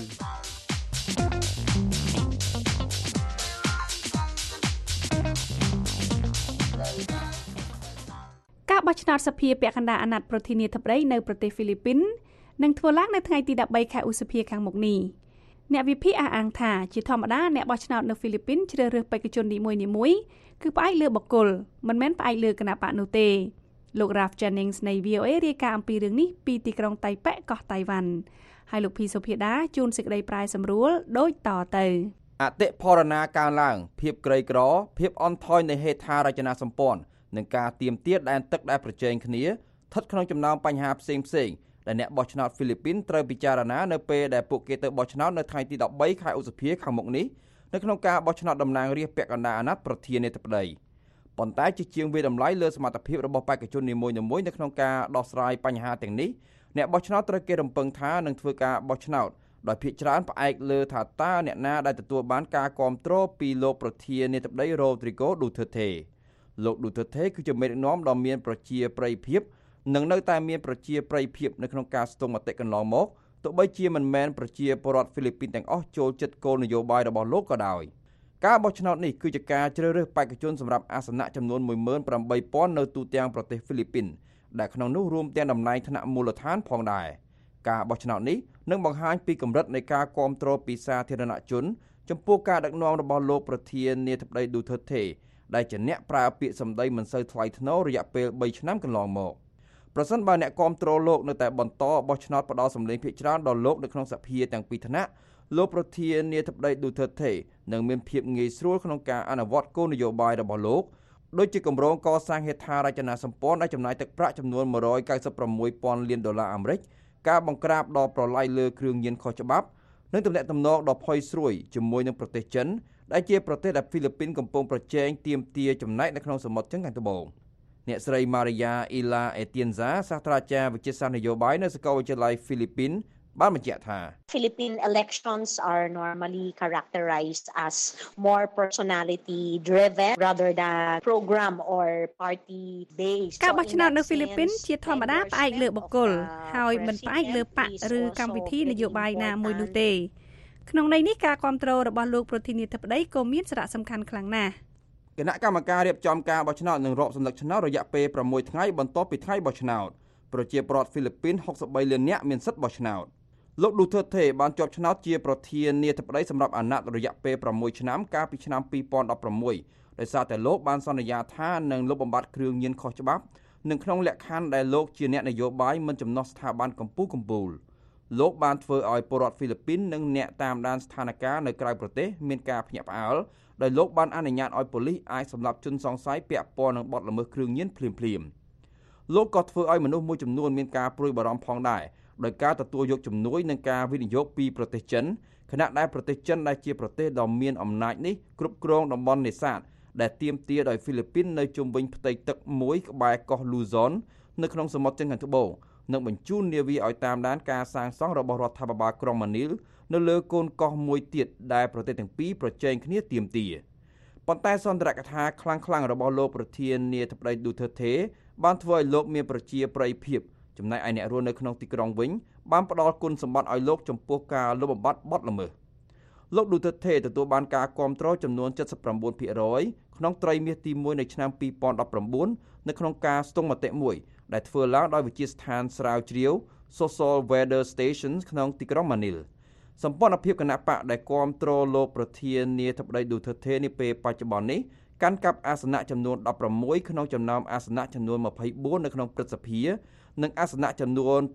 ការបោះឆ្នោតសភាពាក់កណ្ដាលអាណត្តិប្រធានាធិបតីនៅប្រទេសហ្វីលីពីននឹងធ្វើឡើងនៅថ្ងៃទី13ខែឧសភាខាងមុខនេះអ្នកវិភាគអះអាងថាជាធម្មតាអ្នកបោះឆ្នោតនៅហ្វីលីពីនជ្រើសរើសបេក្ខជននីមួយៗគឺផ្អែកលើបុគ្គលមិនមែនផ្អែកលើគណបក្សនោះទេលោក Ralph Jennings នៃ VOA រាយការណ៍អំពីរឿងនេះពីទីក្រុងតៃប៉េកោះតៃវ៉ាន់ហើយលោកភីសុភាដាជួនសេចក្តីប្រែសម្រួលដូចតទៅអតិផរណាកើនឡើងភាពក្រីក្រភាពអន់ថយនៃហេដ្ឋារចនាសម្ព័ន្ធនិងការទាមទារដែនទឹកដែលប្រជែងគ្នាស្ថិតក្នុងចំណោមបញ្ហាផ្សេងៗដែលអ្នកបោះឆ្នោតហ្វីលីពីនត្រូវពិចារណានៅពេលដែលពួកគេទៅបោះឆ្នោតនៅថ្ងៃទី13ខែឧសភាខាងមុខនេះនៅក្នុងការបោះឆ្នោតតំណាងរាស្ត្រពាក់កណ្ដាលអាណត្តិប្រធានាធិបតីប៉ុន្តែជាជាងវាតម្លៃលើសមត្ថភាពរបស់បេក្ខជននីមួយៗនៅក្នុងការដោះស្រាយបញ្ហាទាំងនេះអ្នកបោះឆ្នោតត្រូវគេរំពឹងថានឹងធ្វើការបោះឆ្នោតដោយភាគច្រើនផ្អែកលើថាតើអ្នកណាដែលទទួលបានការគាំទ្រពីលោកប្រធានាធិបតី Rodrigo Duterte លោក Duterte គឺជាមេដឹកនាំដ៏មានប្រជាប្រិយភាពនិងនៅតែមានប្រជាប្រិយភាពនៅក្នុងការស្ទង់មតិកន្លងមកទោះបីជាមិនមែនប្រជាពលរដ្ឋហ្វីលីពីនទាំងអស់ចូលចិត្តគោលនយោបាយរបស់លោកក៏ដោយការបោះឆ្នោតនេះគឺជាការជ្រើសរើសបេក្ខជនសម្រាប់អាសនៈចំនួន 18,000 នៅទូទាំងប្រទេសហ្វីលីពីនដែលក្នុងនោះរួមទាំងតំណែងថ្នាក់មូលដ្ឋានផងដែរការបោះឆ្នោតនេះនឹងបង្ហាញពីកម្រិតនៃការគាំទ្រពីសាធារណជនចំពោះការដឹកនាំរបស់លោកប្រធានាធិបតី Duterte ដែលជាអ្នកប្រើពាក្យសម្ដីមិនសូវថ្លៃថ្នូររយៈពេល3ឆ្នាំកន្លងមកប្រសិនបើអ្នកគាំទ្រលោកនៅតែបន្តបោះឆ្នោតផ្ដល់សម្លេងភាគច្រើនដល់លោកនៅក្នុងសភាទាំងពីរថ្នាក់លោកប្រធានាធិបតី Duterte នឹងមានភាពងាយស្រួលក្នុងការអនុវត្តគោលនយោបាយរបស់លោកដូចជាគម្រោងកសាងហេដ្ឋារចនាសម្ព័ន្ធដែលចំណាយទឹកប្រាក់ចំនួន $196,000 លានអាមេរិកការបង្ក្រាបដល់ប្រឡាយលើគ្រឿងញៀនខុសច្បាប់និងទំនាក់ទំនងដ៏ផុយស្រួយជាមួយនឹងប្រទេសចិនដែលជាប្រទេសដែលហ្វីលីពីនកំពុងប្រជែងទាមទារចំណែកនៅក្នុងសមុទ្រចិនខាងត្បូងអ្នកស្រី Maria Ila Atienza សាស្ត្រាចារ្យវិទ្យាសាស្ត្រនយោបាយនៅសាកលវិទ្យាល័យហ្វីលីពីនបានបញ្ជាក់ថា Philippine elections are normally characterized as more personality driven rather than program or party based ការបោះឆ្នោតនៅហ្វីលីពីនជាធម្មតាផ្អែកលើបុគ្គលហើយមិនផ្អែកលើបកឬកម្មវិធីនយោបាយណាមួយនោះទេក្នុងន័យនេះការគ្រប់គ្រងរបស់លោកប្រធានាធិបតីក៏មានសារៈសំខាន់ខ្លាំងណាស់គណៈកម្មការរៀបចំការបោះឆ្នោតនឹងរាប់សន្លឹកឆ្នោតរយៈពេល6ថ្ងៃបន្ទាប់ពីថ្ងៃបោះឆ្នោតប្រជាពលរដ្ឋហ្វីលីពីន63លាននាក់មានសិទ្ធិបោះឆ្នោតលោកឌូធឺតេបានជាប់ឆ្នោតជាប្រធានាធិបតីសម្រាប់អាណត្តិរយៈពេល6ឆ្នាំកាលពីឆ្នាំ2016ដោយសារតែលោកបានសន្យាថានឹងលុបបំបាត់គ្រឿងញៀនខុសច្បាប់និងក្នុងលក្ខខណ្ឌដែលលោកជាអ្នកនយោបាយមិនចំណុះស្ថាប័នកម្ពុជាកម្ពុជាលោកបានធ្វើឲ្យពលរដ្ឋហ្វីលីពីននិងអ្នកតាមដានស្ថានភាពនៅក្រៅប្រទេសមានការភ្ញាក់ផ្អើលដោយលោកបានអនុញ្ញាតឲ្យប៉ូលីសអាចសម្លាប់ជនសង្ស័យពាក់ព័ន្ធនឹងបទល្មើសគ្រឿងញៀនភ្លាមៗលោកក៏ធ្វើឲ្យមនុស្សមួយចំនួនមានការព្រួយបារម្ភផងដែរដោយការទទួលយកជំនួយនិងការវិនិយោគពីប្រទេសចិនខណៈដែលប្រទេសចិនដែលជាប្រទេសដ៏មានអំណាចនេះគ្រប់គ្រងតំបន់នេសាទដែលទាមទារដោយហ្វីលីពីននៅជុំវិញផ្ទៃទឹកមួយក្បែរកោះលូហ្សុននៅក្នុងសមុទ្រចិនខាងត្បូងនិងបញ្ជូននាវីឲ្យតាមដានការសាងសង់របស់រដ្ឋាភិបាលក្រុងម៉ានីលនៅលើកូនកោះមួយទៀតដែលប្រទេសទាំងពីរប្រជែងគ្នាទាមទារប៉ុន្តែសន្ទរកថាខ្លាំងៗរបស់លោកប្រធានាធិបតីឌូធឺតេបានធ្វើឲ្យលោកមានប្រជាប្រិយភាពចំណែកឯអ្នករស់នៅក្នុងទីក្រុងវិញបានផ្ដល់គុណសម្បត្តិឲ្យលោកចំពោះការលុបបំបាត់បទល្មើសលោកឌូធឺតេទទួលបានការគាំទ្រចំនួន 79% ក្នុងត្រីមាសទី1នៃឆ្នាំ2019នៅក្នុងការស្ទង់មតិមួយដែលធ្វើឡើងដោយវិទ្យាស្ថានស្រាវជ្រាវ Social Weather Station ក្នុងទីក្រុងម៉ានីលសម្ព័ន្ធភាពគណៈបកដែលគាំទ្រលោកប្រធានាធិបតីឌូធឺតេនាពេលបច្ចុប្បន្ននេះកាន់កាប់អាសនៈចំនួន16ក្នុងចំណោមអាសនៈចំនួន24នៅក្នុងព្រឹទ្ធសភានិងអាសនៈចំនួន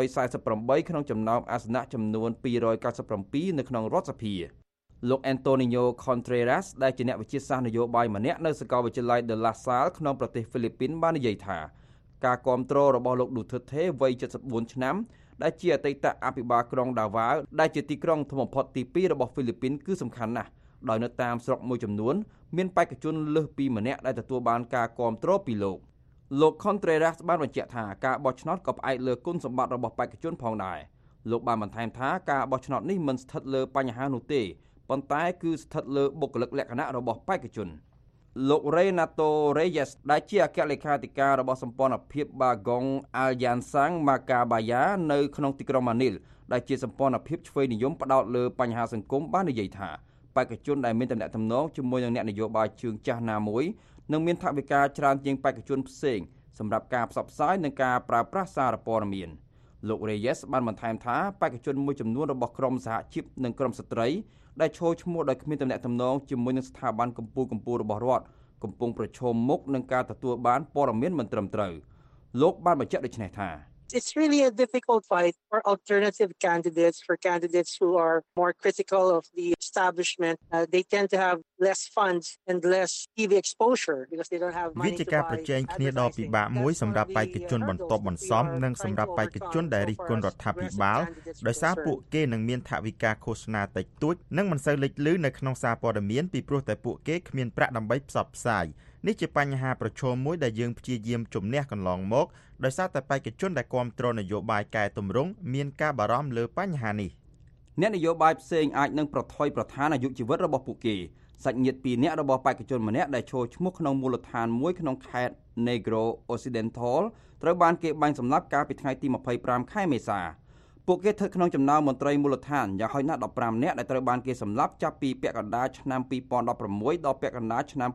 248ក្នុងចំណោមអាសនៈចំនួន297នៅក្នុងរដ្ឋសភាលោក Antonio Contreras ដែលជាអ្នកវិទ្យាសាស្ត្រនយោបាយម្នាក់នៅសាកលវិទ្យាល័យ De La Salle ក្នុងប្រទេសហ្វីលីពីនបាននិយាយថាការគាំទ្ររបស់លោកឌូធឺតេវ័យ74ឆ្នាំដែលជាអតីតអភិបាលក្រុងដាវ៉ាវដែលជាទីក្រុងធំបំផុតទី2របស់ហ្វីលីពីនគឺសំខាន់ណាស់ដោយនៅតាមស្រុកមួយចំនួនមានបេក្ខជនលើសពីម្នាក់ដែលទទួលបានការគាំទ្រពីលោក Contreras បានបញ្ជាក់ថាការបោះឆ្នោតក៏ផ្អែកលើគុណសម្បត្តិរបស់បេក្ខជនផងដែរលោកបានបន្ថែមថាការបោះឆ្នោតនេះមិនស្ថិតលើបញ្ហានោះទេប៉ុន្តែគឺស្ថិតលើបុគ្គលិកលក្ខណៈរបស់បេក្ខជនលោក Renato Reyes ដែលជាអគ្គលេខាធិការរបស់សម្ព័ន្ធភាព Bagong Alyansang Macabaya នៅក្នុងទីក្រុងម៉ានីលដែលជាសម្ព័ន្ធភាពឆ្វេងនិយមផ្ដោតលើបញ្ហាសង្គមបាននិយាយថាបេក្ខជនដែលមានទំនាក់ទំនងជាមួយនឹងអ្នកនយោបាយជើងចាស់ណាមួយនឹងមានថវិកាច្រើនជាងបេក្ខជនផ្សេងសម្រាប់ការផ្សព្វផ្សាយនិងការប្រើប្រាស់សារព័ត៌មានលោក Reyes បានបន្ថែមថាបេក្ខជនមួយចំនួនរបស់ក្រមសហជីពនិងក្រមស្ត្រីដែលឈរឈ្មោះដោយគ្មានទំនាក់ទំនងជាមួយនឹងស្ថាប័នកម្ពុជារបស់រដ្ឋកំពុងប្រឈមមុខនឹងការទទួលបានព័ត៌មានមិនត្រឹមត្រូវលោកបានបញ្ជាក់ដូចនេះថា It's really a difficult fight for alternative candidates, for candidates who are more critical of the establishment. They tend to have less funds and less TV exposure because they don't have money to buy. វាជាការប្រជែងគ្នាដ៏ពិបាកមួយសម្រាប់បេក្ខជនបន្ទាប់បន្សំនិងសម្រាប់បេក្ខជនដែលរិះគន់រដ្ឋាភិបាលដោយសារពួកគេនឹងមានថវិកាឃោសនាតិចតួចនិងមិនសូវលេចលឺនៅក្នុងសារព័ត៌មានពីព្រោះតែពួកគេគ្មានប្រាក់ដើម្បីផ្សព្វផ្សាយនេះជាបញ្ហាប្រឈមមួយដែលយើងព្យាយាមជំនះកន្លងមកដោយសារតែបេក្ខជនដែលគាំទ្រនយោបាយកែតម្រង់មានការបារម្ភលើបញ្ហានេះអ្នកនយោបាយផ្សេងអាចនឹងប្រថុយប្រឋានអាយុជីវិតរបស់ពួកគេសាច់ញាតិ2នាក់របស់បេក្ខជនម្នាក់ដែលឈរឈ្មោះក្នុងមូលដ្ឋានមួយក្នុងខេត្ត Negro Occidental ត្រូវបានគេបាញ់សម្លាប់កាលពីថ្ងៃទី25ខែមេសាពួកគេស្ថិតក្នុងចំណោមមន្ត្រីមូលដ្ឋានយ៉ាងហោចណាស់15នាក់ដែលត្រូវបានគេសម្លាប់ចាប់ពីពាក់កណ្ដាលឆ្នាំ2016ដល់ពាក់កណ្ដាលឆ្នាំ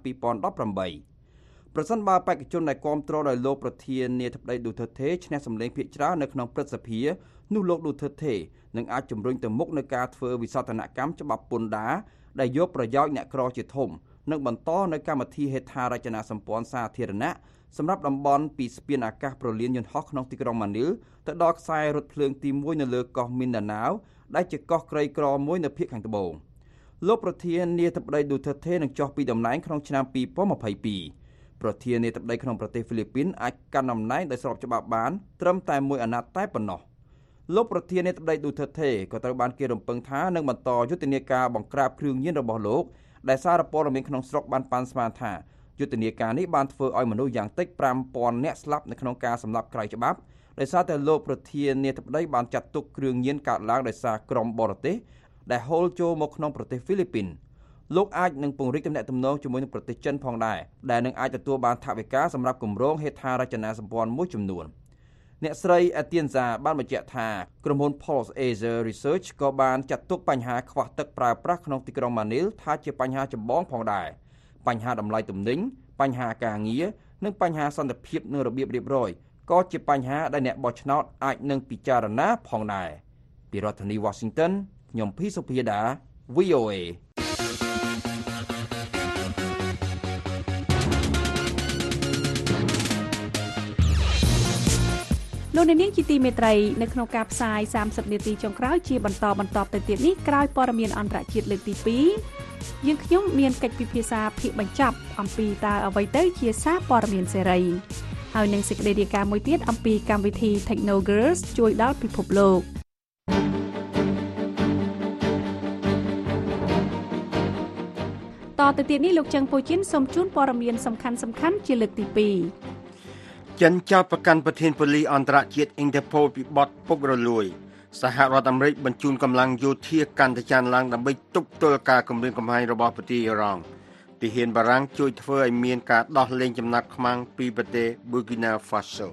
2018ប្រសិនបើបេក្ខជនដែលគាំទ្រដោយលោកប្រធានាធិបតីឌូធឺតេឈ្នះសម្លេងភាគច្រើននៅក្នុងព្រឹទ្ធសភានោះលោកឌូធឺតេនឹងអាចជំរុញទៅមុខនៃការធ្វើវិសោធនកម្មច្បាប់ពន្ធដារដែលយកប្រយោជន៍អ្នកក្រជាធំនិងបន្តនៅកម្មវិធីហេដ្ឋារចនាសម្ព័ន្ធសាធារណៈសម្រាប់តំបន់ពីស្ពានអាកាសប្រលានយន្តហោះក្នុងទីក្រុងម៉ានីលទៅដល់ខ្សែរថភ្លើងទី1នៅលើកោះមីនដាណាវដែលជាកោះក្រីក្រមួយនៅភាគខាងត្បូងលោកប្រធានាធិបតីឌូធឺតេនឹងចុះពីតំណែងក្នុងឆ្នាំ2022ប្រធានាធិបតីក្នុងប្រទេសហ្វីលីពីនអាចកាន់តំណែងដោយស្របច្បាប់បានត្រឹមតែមួយអាណត្តិតែប៉ុណ្ណោះលោកប្រធានាធិបតីឌូធឺតេក៏ត្រូវបានគេរំពឹងថានឹងបន្តយុទ្ធនាការបង្ក្រាបគ្រឿងញៀនរបស់លោកដែលសារព័ត៌មានក្នុងស្រុកបានប៉ាន់ស្មានថាយុទ្ធនាការនេះបានធ្វើឲ្យមនុស្សយ៉ាងតិច 5,000 នាក់ស្លាប់នៅក្នុងការសម្លាប់ក្រៅច្បាប់ដោយសារតែលោកប្រធានាធិបតីបានចាត់ទុកគ្រឿងញៀនកើតឡើងដោយសារក្រុមបរទេសដែលហូរចូលមកក្នុងប្រទេសហ្វីលីពីនលោកអាចនឹងពង្រីកទំនាក់ទំនងជាមួយនឹងប្រទេសចិនផងដែរដែលនឹងអាចទទួលបានថវិកាសម្រាប់គម្រោងហេដ្ឋារចនាសម្ព័ន្ធមួយចំនួនអ្នកស្រី Atienza បានបញ្ជាក់ថាក្រុមហ៊ុន Pulse Asia Research ក៏បានចាត់ទុកបញ្ហាខ្វះទឹកប្រើប្រាស់ក្នុងទីក្រុង Manila ថាជាបញ្ហាចម្បងផងដែរបញ្ហាតម្លៃទំនិញបញ្ហាការងារនិងបញ្ហាសន្តិភាពនិងរបៀបរៀបរយក៏ជាបញ្ហាដែលអ្នកបោះឆ្នោតអាចនឹងពិចារណាផងដែរពីរដ្ឋធានី Washington ខ្ញុំភីសុភាដា VOA លោកអ្នកនាងជាទីមេត្រីនៅក្នុងការផ្សាយ30នាទីចុងក្រោយជាបន្តទៅទៀតនេះក្រោយព័ត៌មានអន្តរជាតិលើកទី2យើងខ្ញុំមានកិច្ចពិភាក្សាភាគបញ្ចប់អំពីតើអ្វីទៅជាសារព័ត៌មានសេរីហើយនឹងសេចក្តីរាយការណ៍មួយទៀតអំពីកម្មវិធី Technogirls ជួយដល់ពិភពលោកតទៅទៀតនេះលោកច័ន្ទពូជីនសូមជូនព័ត៌មានសំខាន់ជាលើកទី2 ចិនចោទប្រកាន់ប្រធានប៉ូលីសអន្តរជាតិ Interpol ពីបទពុករលួយសហរដ្ឋអាមេរិកបញ្ជូនកម្លាំងយោធាកាន់តែចាន់ឡើងដើម្បីទប់ទល់ការគំរាមកំហែងរបស់ប្រទេសអ៊ីរ៉ង់ទាហានបារាំងជួយធ្វើឲ្យមានការដោះលែងចំណាប់ខ្មាំងពីប្រទេស Burkina Faso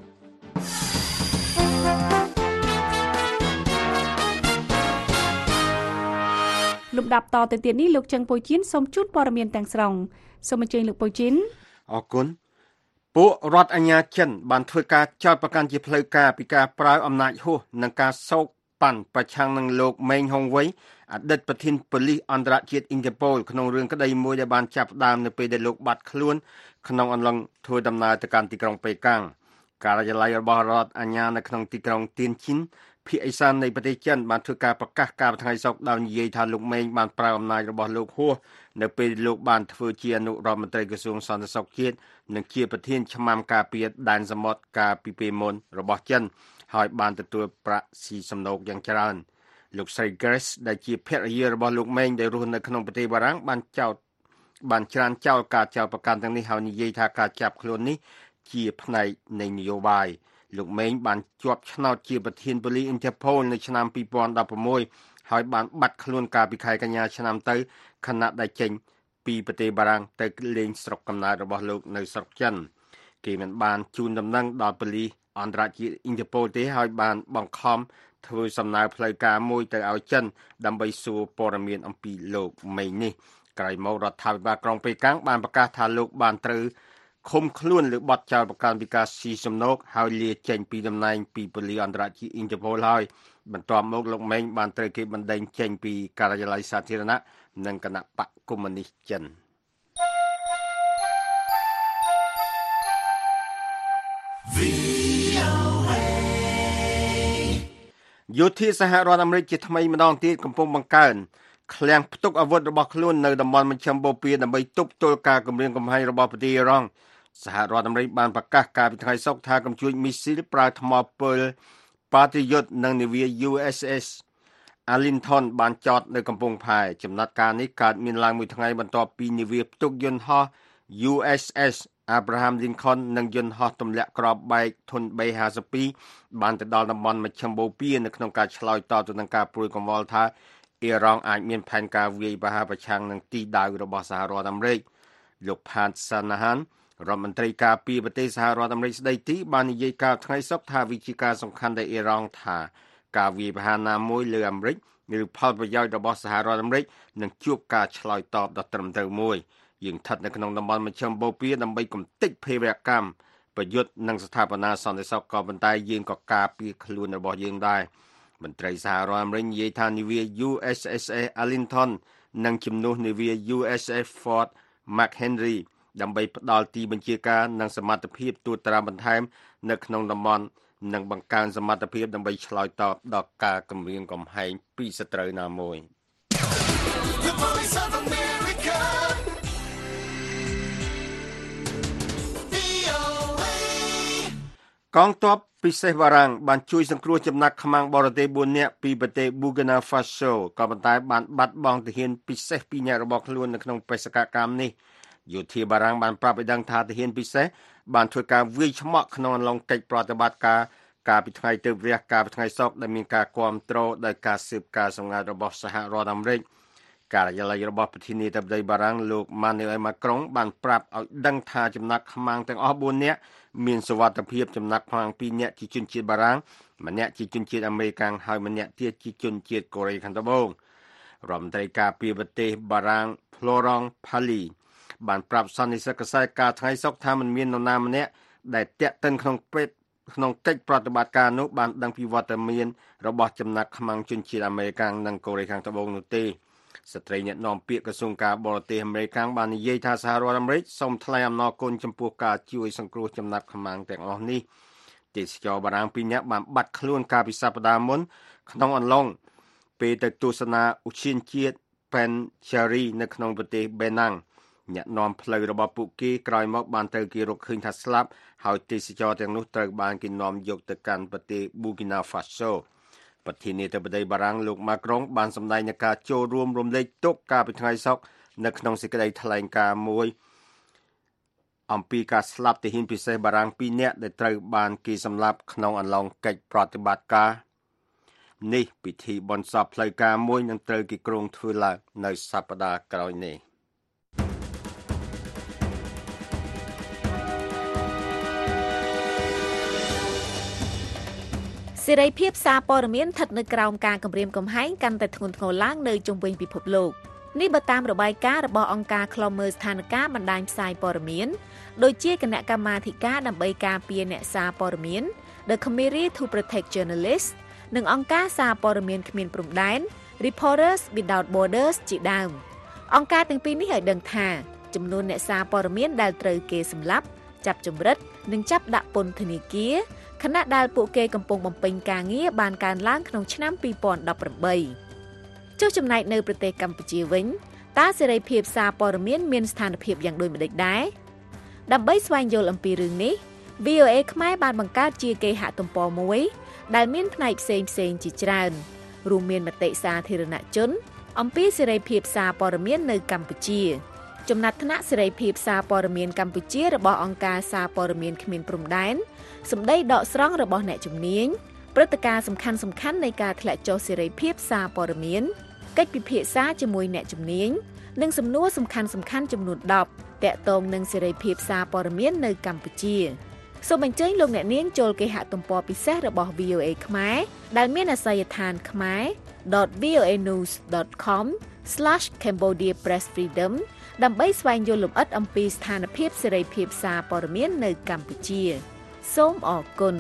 លំដាប់តទៅទៀតនេះលោកច័ន្ទពូជីនសូមជូនព័ត៌មានទាំងស្រុងសូមអញ្ជើញលោកពូជីនអរគុណពួករដ្ឋអាជ្ញាចិនបានធ្វើការចោទប្រកាន់ជាផ្លូវការពីការប្រើអំណាចហួសនិងការសោកប៉ាន់ប្រឆាំងនឹងលោកម៉េងហុងវ៉ៃអតីតប្រធានប៉ូលីសអន្តរជាតិ Interpol ក្នុងរឿងក្តីមួយដែលបានចាប់ផ្ដើមនៅពេលដែលលោកបាត់ខ្លួនក្នុងអំឡុងធ្វើដំណើរទៅកាន់ទីក្រុងប៉េកាំងការិយាល័យរបស់រដ្ឋអាជ្ញានៅក្នុងទីក្រុងទៀនឈិនភាគឦសាននៃប្រទេសចិនបានធ្វើការប្រកាសកាលពីថ្ងៃសុក្រដោយនិយាយថាលោកម៉េងបានប្រើអំណាចរបស់លោកហួសនៅពេលលោកបានធ្វើជាអនុរដ្ឋមន្ត្រីក្រសួងសន្តិសុខជាតិនិងជាប្រធានឆ្មាំការពារដែនសមុទ្រកាលពីពេលមុនរបស់ចិនហើយបានទទួលប្រាក់ស៊ីសំណូកយ៉ាងច្រើនលោកស្រី Grace ដែលជាភរិយារបស់លោកម៉េងដែលរស់នៅក្នុងប្រទេសបារាំងបានច្រានចោលការចោទប្រកាន់ទាំងនេះហើយនិយាយថាការចាប់ខ្លួននេះជាផ្នែកនៃនយោបាយលោកម៉េងបានជាប់ឆ្នោតជាប្រធានប៉ូលីស Interpol នៅឆ្នាំ2016ហើយបានបាត់ខ្លួនកាលពីខែកញ្ញាឆ្នាំទៅខណៈដែលចេញពីប្រទេសបារាំងទៅលេងស្រុកកំណើតរបស់លោកនៅស្រុកចិនគេមិនបានជូនដំណឹងដល់ប៉ូលីសអន្តរជាតិ Interpol ទេហើយបានបង្ខំធ្វើសំណើផ្លូវការមួយទៅឲ្យចិនដើម្បីសួរព័ត៌មានអំពីលោកម៉េងនេះក្រោយមករដ្ឋាភិបាលក្រុងប៉េកាំងបានប្រកាសថាលោកបានត្រូវឃុំខ្លួនលើបទចោទប្រកាន់ពីការស៊ីសំណូកហើយលាចេញពីតំណែងពីប៉ូលីសអន្តរជាតិ Interpol ហើយបន្ទាប់មកលោកម៉េងបានត្រូវគេបណ្តេញចេញពីការិយាល័យសាធារណៈនិងគណៈបកកុម្មុយនីសចិនយោធាសហរដ្ឋអាមេរិកជាថ្មីម្ដងទៀតកំពុងបង្កើនឃ្លាំងផ្ទុកអាវុធរបស់ខ្លួននៅតំបន់មជ្ឈិមបូព៌ាដើម្បីទប់ទល់ការគំរាមកំហែងរបស់ប្រទេសអ៊ីរ៉ង់សហរដ្ឋអាមេរិកបានប្រកាសកាលពីថ្ងៃសុក្រថាកំជួចមីស៊ីលប្រើថ្មពុលប៉ាត្រីយុតនិងនាវា USS Arlington បានចតនៅកំពង់ផែចំណាត់ការនេះកើតមានឡើងមួយថ្ងៃបន្ទាប់ពីនាវាផ្ទុកយន្តហោះ USS Abraham Lincoln និងយន្តហោះទម្លាក់គ្រាប់បែកធុន B-52 បានទៅដល់តំបន់មជ្ឈិមបូព៌ានៅក្នុងការឆ្លើយតបទៅនឹងការព្រួយកង្វល់ថាអ៊ីរ៉ង់អាចមានផែនការវាយប្រហារប្រឆាំងនឹងទីដៅរបស់សហរដ្ឋអាមេរិកលោក Pat Shanahan រដ្ឋមន្ត្រីការពារប្រទេសសហរដ្ឋអាមេរិកស្ដីទីបាននិយាយកាលថ្ងៃសុក្រថាវិជាការសំខាន់ដែលអ៊ីរ៉ង់ថាការវាយប្រហារណាមួយលើអាមេរិកឬផលប្រយោជន៍របស់សហរដ្ឋអាមេរិកនឹងជួបការឆ្លើយតបដ៏ត្រឹមត្រូវមួយយើងស្ថិតនៅក្នុងតំបន់មជ្ឈិមបូព៌ាដើម្បីគំទេចភេរវកម្មប្រយុទ្ធនិងស្ថាបនាសន្តិសុខក៏ប៉ុន្តែយើងក៏ការពារខ្លួនរបស់យើងដែរមន្ត្រីសហរដ្ឋអាមេរិកនិយាយថានាវា USS Arlington និងជំនួសនាវា USS Fort McHenry ដើម្បីផ្ដល់ទីបញ្ជាការនិងសមត្ថភាពត្រួតត្រាបន្ថែមនៅក្នុងតំបន់និងបង្កើនសមត្ថភាពដើម្បីឆ្លើយតបដល់ការគំរាមកំហែងពីសត្រូវណាមួយកងទ័ពពិសេសបារាំងបានជួយសង្គ្រោះចំណាក់ខ្មាំងបរទេស4នាក់ពីប្រទេស Burkina Faso ក៏ប៉ុន្តែបានបាត់បង់ទាហានពិសេស2នាក់របស់ខ្លួននៅក្នុងបេសកកម្មនេះយោធាបារាំងបានប្រាប់ឲ្យដឹងថាទាហានពិសេសបានធ្វើការវាយឆ្មក់ក្នុងអំឡុងកិច្ចប្រតិបត្តិការការពីថ្ងៃទៅវះការពីថ្ងៃសុក្រដែលមានការគ្រប់គ្រងដោយការស៊ើបការសម្ងាត់របស់សហរដ្ឋអាមេរិកការិយាល័យរបស់ប្រធានាធិបតីបារាំងលោក Emmanuel Macron បានប្រាប់ឲ្យដឹងថាចំណាក់ខ្មាំងទាំងអស់4នាក់មានសុវត្ថិភាពចំណាក់ខ្មាំង2នាក់ជាជនជាតិបារាំងម្នាក់ជាជនជាតិអាមេរិកហើយម្នាក់ទៀតជាជនជាតិកូរ៉េខាងត្បូងរដ្ឋមន្ត្រីការពារប្រទេសបារាំង Florent Parly បានប្រាប់សន្និសីទកសែតការថ្ងៃសុក្រថាមិនមាននរណាម្នាក់ដែលតាក់ទិនក្នុងកិច្ចប្រតិបត្តិការនោះបានដឹងពីវត្តមានរបស់ចំណាក់ខ្មាំងជនជាតិអាមេរិកនិងកូរ៉េខាងត្បូងនោះទេស្ត្រីអ្នកនាំពាក្យក្រសួងការបរទេសអាមេរិកបាននិយាយថាសហរដ្ឋអាមេរិកសូមថ្លែងអំណរគុណចំពោះការជួយសង្គ្រោះចំណាប់ខ្មាំងទាំងអស់នេះទេសចរបារាំង2នាក់បានបាត់ខ្លួនកាលពីសប្តាហ៍មុនក្នុងអន្លង់ពេលទៅទស្សនាឧទ្យានជាតិ Penchari នៅក្នុងប្រទេសបេណាំងអ្នកនាំផ្លូវរបស់ពួកគេក្រោយមកបានត្រូវគេរកឃើញថាស្លាប់ហើយទេសចរទាំងនោះត្រូវបានគេនាំយកទៅកាន់ប្រទេស Burkina Faso ប្រធានាធិបតីបារាំងលោក Macron បានសម្ដែងនឹងការចូលរួមរំលែកទុក្ខកាលពីថ្ងៃសុក្រនៅក្នុងសេចក្តីថ្លែងការណ៍មួយអំពីការស្លាប់ទាហានពិសេសបារាំង2នាក់ដែលត្រូវបានគេសម្លាប់ក្នុងអំឡុងកិច្ចប្រតិបត្តិការនេះពិធីបុណ្យសពផ្លូវការមួយនឹងត្រូវគេគ្រោងធ្វើឡើងនៅសប្តាហ៍ក្រោយនេះសេរីភាពសារព័ត៌មានស្ថិតនៅក្រោមការគំរាមកំហែងកាន់តែធ្ងន់ធ្ងរឡើងនៅជុំវិញពិភពលោកនេះបើតាមរបាយការណ៍របស់អង្គការឃ្លាំមើលស្ថានភាពបណ្ដាញផ្សាយព័ត៌មានដូចជាគណៈកម្មាធិការដើម្បីការពារអ្នកសារព័ត៌មាន The Committee to Protect Journalists និងអង្គការសារព័ត៌មានគ្មានព្រំដែន Reporters Without Borders ជាដើមអង្គការទាំងពីរនេះឲ្យដឹងថាចំនួនអ្នកសារព័ត៌មានដែលត្រូវគេសម្លាប់ចាប់ចម្រិតនិងចាប់ដាក់ពន្ធនាគារខណៈដែលពួកគេកំពុងបំពេញការងារបានកើនឡើងក្នុងឆ្នាំ2018ចុះចំណែកនៅប្រទេសកម្ពុជាវិញតើសេរីភាពសារព័ត៌មានមានស្ថានភាពយ៉ាងដូចម្តេចដែរដើម្បីស្វែងយល់អំពីរឿងនេះ VOA ខ្មែរបានបង្កើតជាគេហទំព័រមួយដែលមានផ្នែកផ្សេងជាច្រើនរួមមានមតិសាធារណជនអំពីសេរីភាពសារព័ត៌មាននៅកម្ពុជាចំណាត់ថ្នាក់សេរីភាពសារព័ត៌មានកម្ពុជារបស់អង្គការសារព័ត៌មានគ្មានព្រំដែនសម្ដីដកស្រង់របស់អ្នកជំនាញព្រឹត្តិការណ៍សំខាន់នៃការធ្លាក់ចុះសេរីភាពសារព័ត៌មានកិច្ចពិភាក្សាជាមួយអ្នកជំនាញនិងសំណួរសំខាន់ចំនួន10ទាក់ទងនឹងសេរីភាពសារព័ត៌មាននៅកម្ពុជាសូមអញ្ជើញលោកអ្នកនាងចូលគេហទំព័រពិសេសរបស់ VOA ខ្មែរដែលមានអាសយដ្ឋានkhmer.voanews.com/cambodiapressfreedom ដើម្បីស្វែងយល់លម្អិតអំពីស្ថានភាពសេរីភាពសារព័ត៌មាននៅកម្ពុជាសូមអរគុណ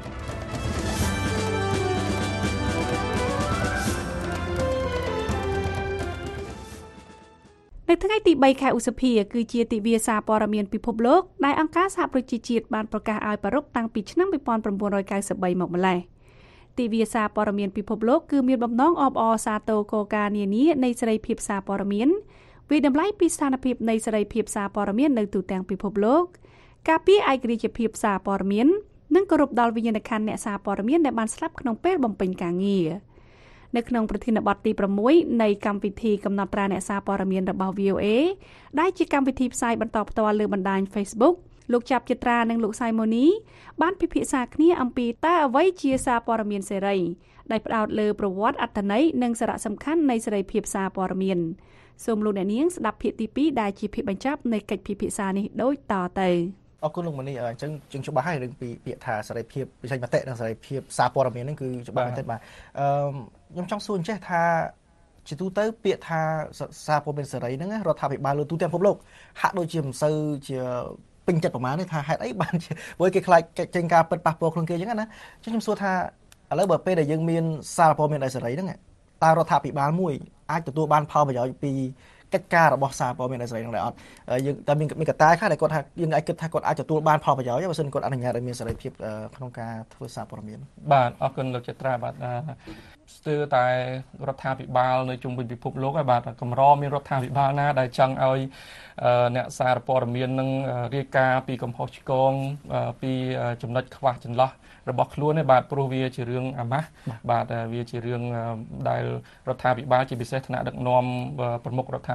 នៅថ្ងៃទី3ខែឧសភាគឺជាទិវាសារព័ត៌មានពិភពលោកដែលអង្គការសហប្រជាជាតិបានប្រកាសឲ្យប្រារព្ធតាំងពីឆ្នាំ1993មកម្ល៉េះទិវាសារព័ត៌មានពិភពលោកគឺមានបំណងអបអរសាទរគោលការណ៍នានានៃសេរីភាពសារព័ត៌មានវិតម្លៃពីស្ថានភាពនៃសេរីភាពសារព័ត៌មាននៅទូទាំងពិភពលោកការពារឯករាជ្យភាពសារព័ត៌មាននិងគោរពដល់វិញ្ញាណក្ខន្ធអ្នកសារព័ត៌មានដែលបានស្លាប់ក្នុងពេលបំពេញការងារនៅក្នុងប្រធានបទទី6នៃកម្មវិធីកំណត់ត្រាអ្នកសារព័ត៌មានរបស់ VOA ដែលជាកម្មវិធីផ្សាយបន្តផ្ទាល់លើបណ្ដាញ Facebook លោកចាប់ចិត្រានិងលោកសៃម៉ូនីបានពិភាក្សាគ្នាអំពីតើអ្វីជាសារព័ត៌មានសេរីដែលផ្ដោតលើប្រវត្តិអត្ថន័យនិងសារៈសំខាន់នៃសេរីភាពសារព័ត៌មានសូមលោកអ្នកនាងស្ដាប់ភាគទី2ដែលជាភាគបញ្ចប់នៃកិច្ចពិភាក្សានេះដូចតទៅអរគុណលោកម៉ូនីអញ្ចឹងជាងច្បាស់ហើយរឿងពីពាក្យថាសេរីភាពវិស័យមតិនិងសេរីភាពសារព័ត៌មានហ្នឹងគឺច្បាស់មែនទេបាទខ្ញុំចង់សួរអញ្ចេះថាជាទូទៅពាក្យថាសារព័ត៌មានសេរីហ្នឹងរដ្ឋាភិបាលលើទូទាំងពិភពលោកហាក់ដូចជាមិនសូវជាពេញចិត្តប្រហែលទេថាហេតុអីបានជាព្រោះគេខ្លាចចេញការពិតប៉ះពាល់ខ្លួនគេអញ្ចឹងណាខ្ញុំសួរថាឥឡូវបើពេលដែលយើងមានសារព័ត៌មានសេរីហ្នឹងតើរដ្ឋាភិបាលមួយអាចទទួលបានផលប្រយោជន៍ពីកិច្ចការរបស់សារព័ត៌មានសេរីហ្នឹងដែរអត់យើងតែមានកត្តាខ្លះដែលគាត់ថាយើងអាចគិតថាគាត់អាចទទួលបានផលប្រយោជន៍បើមិនគាត់អនុញ្ញាតឲ្យមានសេរីភាពក្នុងការធ្វើសារព័ត៌មានបាទអរគុណលោកចត្រាបាទស្ទើរតែរដ្ឋាភិបាលនៅជុំវិញពិភពលោកហើយបាទកម្រមានរដ្ឋាភិបាលណាដែលចង់ឲ្យអ្នកសារព័ត៌មាននឹងរាយការណ៍ពីកំហុសឆ្គងពីចំណុចខ្វះចន្លោះរបស់ខ្លួនទេបាទព្រោះវាជារឿងអាម៉ាស់បាទវាជារឿងដែលរដ្ឋាភិបាលជាពិសេសថ្នាក់ដឹកនាំប្រមុខរដ្ឋា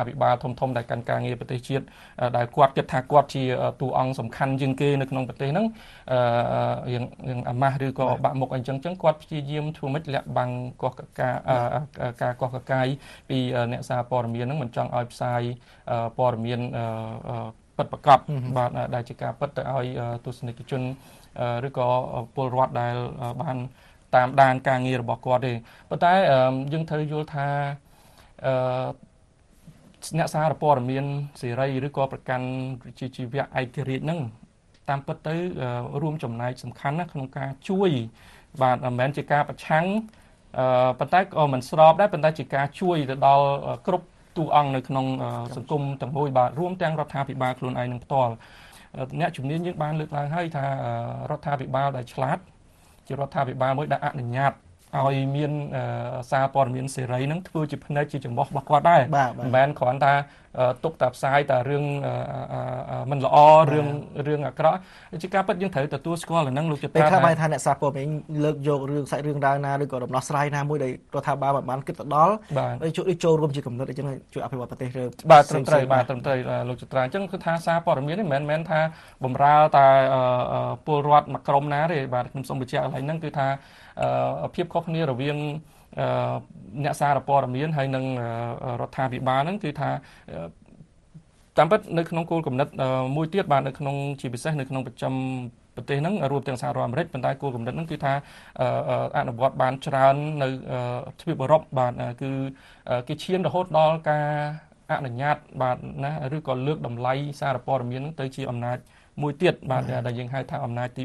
ភិបាលធំៗដែលកាន់ការងារប្រទេសជាតិដែលគាត់គិតថាគាត់ជាតួអង្គសំខាន់ជាងគេនៅក្នុងប្រទេសហ្នឹងយ៉ាងអាម៉ាស់ឬក៏បាក់មុខអីចឹងគាត់ព្យាយាមធ្វើម៉េចលាក់បាំងកោះការកោះកកាយពីអ្នកសារព័ត៌មានហ្នឹងមិនចង់ឲ្យផ្សាយព័ត៌មានពិតប្រាកដបាទដែលជាការពិតទៅឲ្យទស្សនិកជនឬក៏ពលរដ្ឋដែលបានតាមដានការងាររបស់គាត់ទេប៉ុន្តែយើងត្រូវយល់ថាអ្នកសារព័ត៌មានសេរីឬក៏ប្រកាន់ជាជីវៈឯករាជ្យហ្នឹងតាមពិតទៅរួមចំណែកសំខាន់ណាក្នុងការជួយបាទមិនមែនជាការប្រឆាំងប៉ុន្តែក៏មិនស្របដែរប៉ុន្តែជាការជួយទៅដល់គ្រប់តួអង្គនៅក្នុងសង្គមទាំងមូលបាទរួមទាំងរដ្ឋាភិបាលខ្លួនឯងនឹងផ្ទាល់អ្នកជំនាញយើងបានលើកឡើងហើយថារដ្ឋាភិបាលដែលឆ្លាតជារដ្ឋាភិបាលមួយដែលអនុញ្ញាតឲ្យមានសារព័ត៌មានសេរីហ្នឹងធ្វើជាផ្នែកជាចំបោះរបស់គាត់ដែរមិនមែនគ្រាន់តែទុកតែផ្សាយតែរឿងមិនល្អរឿងអាក្រក់ជាការពិតយើងត្រូវទទួលស្គាល់អាហ្នឹងលោកចតាពេលខ្លះបានថាអ្នកសារព័ត៌មានលើកយករឿងសាច់រឿងដើមណាឬក៏ដំណោះស្រាយណាមួយដែលរដ្ឋាភិបាលបានគិតទៅដល់ហើយចូលរួមជាកំណត់អញ្ចឹងជួយអភិវឌ្ឍប្រទេសរឿងបាទត្រឹមត្រូវលោកចត្រាអញ្ចឹងគឺថាសារព័ត៌មាននេះមិនមែនថាបំរើតែពលរដ្ឋមួយក្រុមណាទេបាទខ្ញុំសូមបញ្ជាក់កន្លែងហ្នឹងគឺថាភាពខុសគ្នារវាងអ្នកសារព័ត៌មានហើយនិងរដ្ឋាភិបាលហ្នឹងគឺថាតាមពិតនៅក្នុងគោលគំនិតមួយទៀតបាទនៅក្នុងជាពិសេសនៅក្នុងប្រចាំប្រទេសហ្នឹងរួមទាំងសហរដ្ឋអាមេរិកប៉ុន្តែគោលគំនិតហ្នឹងគឺថាអនុវត្តបានច្រើននៅទ្វីបអឺរ៉ុបបាទគឺគេឈានរហូតដល់ការអនុញ្ញាតបាទណាឬក៏លើកតម្លៃសារព័ត៌មានហ្នឹងទៅជាអំណាចមួយទៀតបាទដែលយើងហៅថាអំណាចទី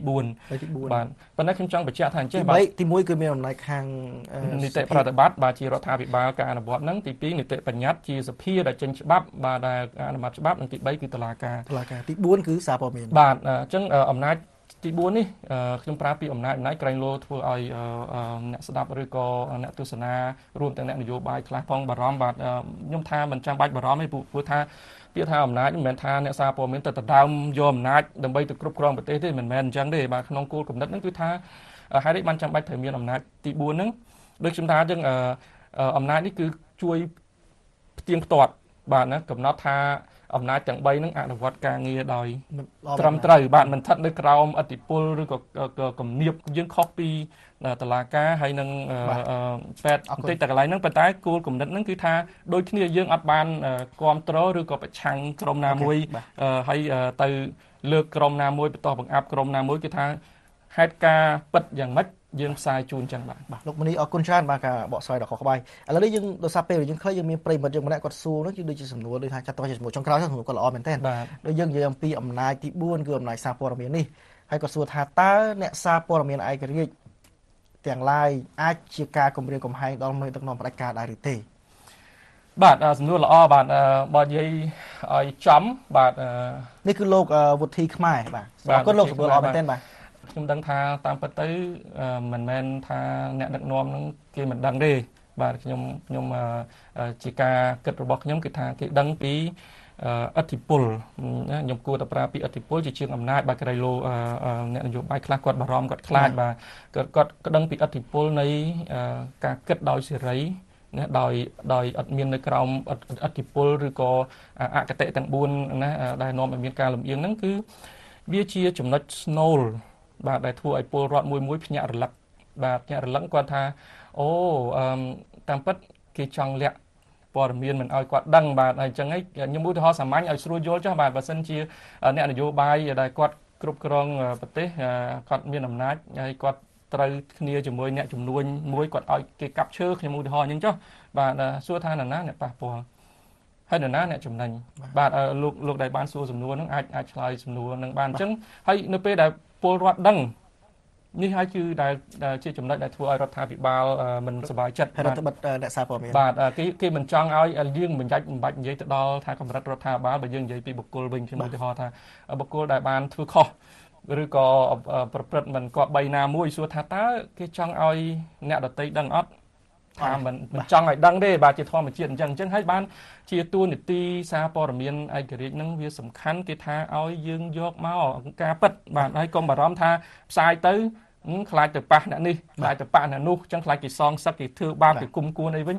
4បាទប៉ុន្តែខ្ញុំចង់បញ្ជាក់ថាអញ្ចឹងបាទទី1គឺមានអំណាចខាងនីតិប្រតិបត្តិបាទជារដ្ឋាភិបាលការអនុវត្តហ្នឹងទី2នីតិបញ្ញត្តិជាសភាដែលចេញច្បាប់បាទដែលអនុម័តច្បាប់និងទី3គឺតុលាការទី4គឺសារព័ត៌មានបាទអញ្ចឹងអំណាចទី4នេះខ្ញុំប្រើពីអំណាចក្រែងលោធ្វើឲ្យអ្នកស្ដាប់ឬក៏អ្នកទស្សនារួមទាំងអ្នកនយោបាយខ្លះផងបារម្ភបាទខ្ញុំថាមិនចាំបាច់បារម្ភទេព្រោះថាពាក្យថាអំណាចមិនមែនថាអ្នកសារព័ត៌មានទៅដណ្ដើមយកអំណាចដើម្បីទៅគ្រប់គ្រងប្រទេសទេមិនមែនអញ្ចឹងទេបាទក្នុងគោលគំនិតហ្នឹងគឺថាហេតុនេះបានចាំបាច់ត្រូវមានអំណាចទី4ហ្នឹងដូចខ្ញុំថាអញ្ចឹងអំណាចនេះគឺជួយផ្ទៀងផ្ទាត់បាទណាកំណត់ថាអំណាចទាំង3ហ្នឹងអនុវត្តការងារដោយត្រឹមត្រូវបាទមិនស្ថិតនៅក្រោមឥទ្ធិពលឬក៏គំនាបយើងខុសពីតុលាការហើយនឹងពេទ្យបន្តិចតែកន្លែងហ្នឹងប៉ុន្តែគោលគំនិតហ្នឹងគឺថាដូចគ្នាយើងអត់បានគ្រប់គ្រងឬក៏ប្រឆាំងក្រុមណាមួយហើយទៅលើកក្រុមណាមួយបន្តបង្អាប់ក្រុមណាមួយគឺថាហេតុការពិតយ៉ាងម៉េចយើងផ្សាយជូនចឹងបាទលោកមនីអរគុណច្រើនបាទការបកស្រាយដ៏ខុសក្បាយឥឡូវនេះយើងដោយសារពេលយើងឃើញយើងមានប្រិមិត្តយើងម្នាក់គាត់សួរនោះគឺដូចជាសំណួរដូចថាចាត់ទុកជាសំណួរចុងក្រោយសំណួរគាត់ល្អមែនទែនដូចយើងនិយាយអំពីអំណាចទី4គឺអំណាចសារព័ត៌មាននេះហើយគាត់សួរថាតើអ្នកសារព័ត៌មានឯករាជ្យទាំងឡាយអាចជាការគម្រាមកំហែងដល់មេដឹកនាំផ្ដាច់ការដែរឬទេបាទសំណួរល្អបាទបើនិយាយឲ្យចំបាទនេះគឺលោកវុធីខ្មែរបាទអរគុណលោកសំណួរល្អមែនទែនបាទខ្ញុំដឹងថាតាមពិតទៅមិនមែនថាអ្នកដឹកនាំនឹងគេមិនដឹងទេបាទខ្ញុំជាការគិតរបស់ខ្ញុំគឺថាគេដឹងពីឥទ្ធិពលណាខ្ញុំគួរតែប្រើពីឥទ្ធិពលជាជាងអំណាចបាទក្រៃលោអ្នកនយោបាយខ្លះគាត់បារម្ភគាត់ខ្លាចបាទគាត់ដឹងពីឥទ្ធិពលនៃការគិតដោយសេរីណាដោយអត់មាននៅក្រោមឥទ្ធិពលឬក៏អគតិទាំង4ណាដែលនាំឲ្យមានការលំអៀងហ្នឹងគឺវាជាចំណុចស្នូលបាទដែលធ្វើឲ្យពលរដ្ឋមួយភ្ញាក់រលឹកបាទភ្ញាក់រលឹកគាត់ថាអូតាមពិតគេចង់លាក់ព័ត៌មានមិនឲ្យគាត់ដឹងបាទហើយអញ្ចឹងខ្ញុំឧទាហរណ៍សាមញ្ញឲ្យស្រួលយល់ចុះបាទបើសិនជាអ្នកនយោបាយដែលគាត់គ្រប់គ្រងប្រទេសគាត់មានអំណាចហើយគាត់ត្រូវគ្នាជាមួយអ្នកជំនួញមួយគាត់ឲ្យគេកាប់ឈើខ្ញុំឧទាហរណ៍អញ្ចឹងចុះបាទសួរថានរណាអ្នកប៉ះពាល់ហើយនរណាអ្នកចំណេញបាទលោកដែលបានសួរសំណួរហ្នឹងអាចឆ្លើយសំណួរហ្នឹងបានអញ្ចឹងហើយនៅពេលដែលពលរដ្ឋដឹងនេះហើយគឺដែលជាចំណុចដែលធ្វើឲ្យរដ្ឋាភិបាលមិនសប្បាយចិត្តរដ្ឋបិទអ្នកសារព័ត៌មានបាទគេមិនចង់ឲ្យយើងមិនបាច់និយាយទៅដល់ថាកម្រិតរដ្ឋាភិបាលបើយើងនិយាយពីបុគ្គលវិញខ្ញុំឧទាហរណ៍ថាបុគ្គលដែលបានធ្វើខុសឬក៏ប្រព្រឹត្តមិនគប្បីណាមួយសួរថាតើគេចង់ឲ្យអ្នកដទៃដឹងអត់ថាមិនចង់ឲ្យដឹងទេបាទជាធម្មជាតិអញ្ចឹងហើយបានជាទួលនីតិសារព័ត៌មានឯករាជ្យនឹងវាសំខាន់គេថាឲ្យយើងយកមកការពិតបាទហើយកុំបារម្ភថាផ្សាយទៅខ្លាចទៅប៉ះអ្នកនេះខ្លាចទៅប៉ះអ្នកនោះអញ្ចឹងខ្លាចគេសងសឹកគេធ្វើបាបគេគុំគួនអីវិញ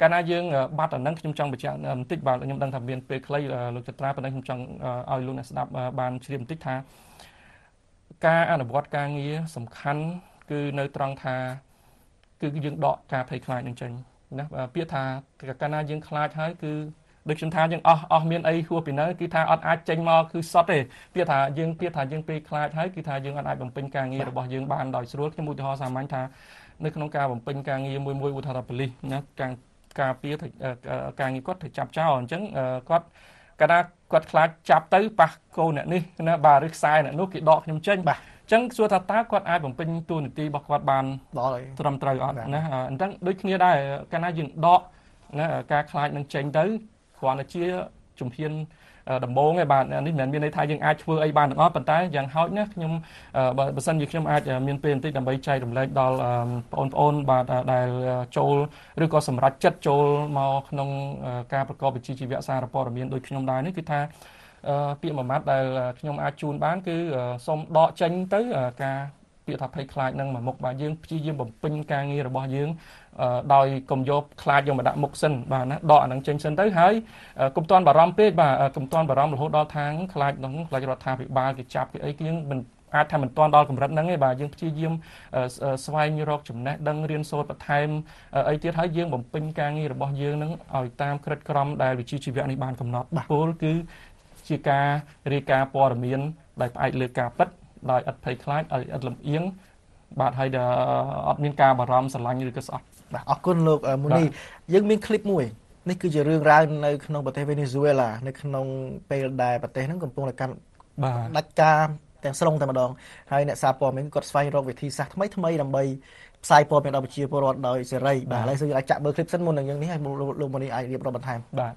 កាលណាយើងបាត់អាហ្នឹងខ្ញុំចង់បញ្ជាក់បន្តិចបាទខ្ញុំដឹងថាមានពេលខ្លីលោកចត្រាប៉ុន្តែខ្ញុំចង់ឲ្យលោកអ្នកស្ដាប់បានជ្រាបបន្តិចថាការអនុវត្តការងារសំខាន់គឺនៅត្រង់ថាគឺយើងដកការភ័យខ្លាចនឹងចេញណាពាក្យថាកាលណាយើងខ្លាចហើយគឺដូចខ្ញុំថាយើងអស់មានអីហួសពីនៅគឺថាអត់អាចចេញមកគឺសុទ្ធទេពាក្យថាយើងពេលខ្លាចហើយគឺថាយើងអត់អាចបំពេញការងាររបស់យើងបានដោយស្រួលខ្ញុំឧទាហរណ៍សាមញ្ញថានៅក្នុងការបំពេញការងារមួយឧទាហរណ៍ប៉ូលីសណាការពារការងារគាត់ត្រូវចាប់ចោលអញ្ចឹងគាត់កាលណាគាត់ខ្លាចចាប់ទៅប៉ះកូនអ្នកនេះណាបាទឬខ្សែអ្នកនោះគេដកខ្ញុំចេញបាទអញ្ចឹងសួរថាតើគាត់អាចបំពេញតួនាទីរបស់គាត់បានត្រឹមត្រូវអត់ណាអញ្ចឹងដូចគ្នាដែរកាលណាយើងដកណាការខ្លាចនឹងចេញទៅគ្រាន់តែជាជំហានដំបូងឯបាទនេះមិនមែនមានន័យថាយើងអាចធ្វើអីបានទាំងអស់ប៉ុន្តែយ៉ាងហោចណាស់ខ្ញុំបើសិនជាខ្ញុំអាចមានពេលបន្តិចដើម្បីចែករំលែកដល់បងប្អូនបាទដែលចូលឬក៏សម្រាប់ចិត្តចូលមកក្នុងការប្រកបវិជ្ជាជីវៈសារព័ត៌មានដូចខ្ញុំដែរនេះគឺថាពាក្យមួយម៉ាត់ដែលខ្ញុំអាចជូនបានគឺសូមដកចេញទៅការពាក្យថាភ័យខ្លាចនឹងមួយមុខបាទយើងព្យាយាមបំពេញការងាររបស់យើងដោយកុំយកខ្លាចយកមកដាក់មុខសិនបាទណាដកអានឹងចេញសិនទៅហើយកុំតាន់បារម្ភពេកបាទកុំតាន់បារម្ភរហូតដល់ថាខ្លាចនឹងខ្លាចរដ្ឋាភិបាលគេចាប់គេអីយើងមិនអាចថាមិនតាន់ដល់កម្រិតហ្នឹងទេបាទយើងព្យាយាមស្វែងរកចំណេះដឹងរៀនសូត្របន្ថែមអីទៀតហើយយើងបំពេញការងាររបស់យើងនឹងឲ្យតាមក្រិតក្រមដែលវិជ្ជាជីវៈនេះបានកំណត់ពលគឺជាការរាយការណ៍ព័ត៌មានដែលផ្អែកលើការពិតដោយឥតភ័យខ្លាចឲ្យឥតលំអៀងបាទហើយអត់មានការបារម្ភស្រឡាញ់ឬក៏ស្អប់បាទអរគុណលោកមូនីយើងមានឃ្លីបមួយនេះគឺជារឿងរ៉ាវនៅក្នុងប្រទេសវេណេស៊ុយអេឡានៅក្នុងពេលដែលប្រទេសហ្នឹងកំពុងតែកាន់ដាច់ការទាំងស្រុងតែម្ដងហើយអ្នកសារព័ត៌មានគាត់ស្វែងរកវិធីសាស្ត្រថ្មីដើម្បីផ្សាយព័ត៌មានដល់ប្រជាពលរដ្ឋដោយសេរីបាទឥឡូវយើងអាចចាក់មើលឃ្លីបសិនមុននឹងយើងនេះឲ្យលោកមូនីអាចរៀបរាប់បន្ថែមបាទ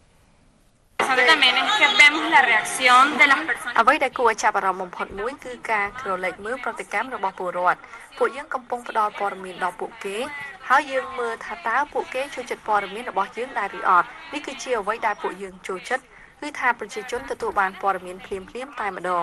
អ្វីដែលគួរឲ្យចាប់អារម្មណ៍បំផុតមួយគឺការក្រឡេកមើលប្រតិកម្មរបស់ពលរដ្ឋពួកយើងកំពុងផ្ដល់ព័ត៌មានដល់ពួកគេហើយយើងមើលថាតើពួកគេចូលចិត្តព័ត៌មានរបស់យើងដែរឬអត់នេះគឺជាអ្វីដែលពួកយើងចូលចិត្តគឺថាប្រជាជនទទួលបានព័ត៌មានភ្លាមតែម្ដង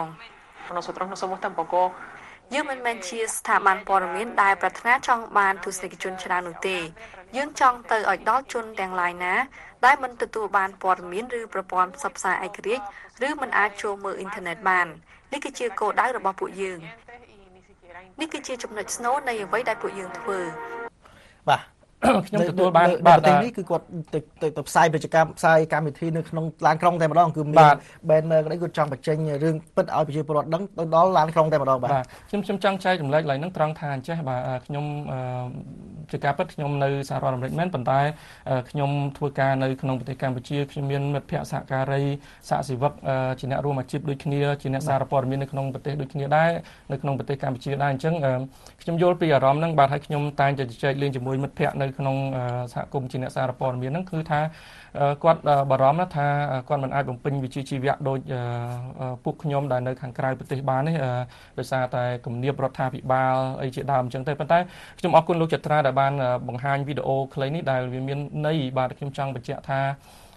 យើងមិនមែនជាស្ថាប័នព័ត៌មានដែលប្រាថ្នាចង់បានទស្សនិកជនច្រើននោះទេយើងចង់ទៅឲ្យដល់ជនទាំងឡាយណាដែលមិនទទួលបានព័ត៌មានឬប្រព័ន្ធផ្សព្វផ្សាយឯករាជ្យឬមិនអាចចូលមើលអ៊ីនធឺណិតបាននេះគឺជាគោលដៅរបស់ពួកយើងនេះគឺជាចំណុចស្នូលនៃអ្វីដែលពួកយើងធ្វើបាទខ្ញុំទទួលបានបាទប្រទេសនេះគឺគាត់ទៅផ្សាយពាណិជ្ជកម្មផ្សាយកម្មវិធីនៅក្នុងឡានក្រុងតែម្ដងគឺមាន banner ក្តីគាត់ចង់បញ្ចេញរឿងពិតឲ្យប្រជាពលរដ្ឋដឹងទៅដល់ឡានក្រុងតែម្ដងបាទខ្ញុំចង់ចែករំលែកឡើងហ្នឹងត្រង់ថាអញ្ចេះបាទខ្ញុំជាការពិតខ្ញុំនៅសហរដ្ឋអាមេរិកមែនប៉ុន្តែខ្ញុំធ្វើការនៅក្នុងប្រទេសកម្ពុជាខ្ញុំមានមិត្តភ័ក្តិសហការីសហជីវិកជាអ្នករួមអាជីពដូចគ្នាជាអ្នកសារព័ត៌មាននៅក្នុងប្រទេសដូចគ្នាដែរនៅក្នុងប្រទេសកម្ពុជាដែរអញ្ចឹងខ្ញុំយល់ពីអារម្មណ៍ហ្នឹងបាទហើយខ្ញុំតែងតែជជែកលេងជាមួយមិត្តភ័ក្តិនៅក្នុងសហគមន៍ជាអ្នកសារព័ត៌មានហ្នឹងគឺថាគាត់បារម្ភណាស់ថាគាត់មិនអាចបំពេញវិជ្ជាជីវៈដូចពួកខ្ញុំដែលនៅខាងក្រៅប្រទេសបាននេះដោយសារតែគំនាបរដ្ឋាភិបាលអីជាដើមអញ្ចឹងទៅប៉ុន្តែខ្ញុំអរគុណលោកចត្រាដែលបានបង្ហាញវីដេអូខ្លីនេះដែលវាមានន័យបាទខ្ញុំចង់បញ្ជាក់ថា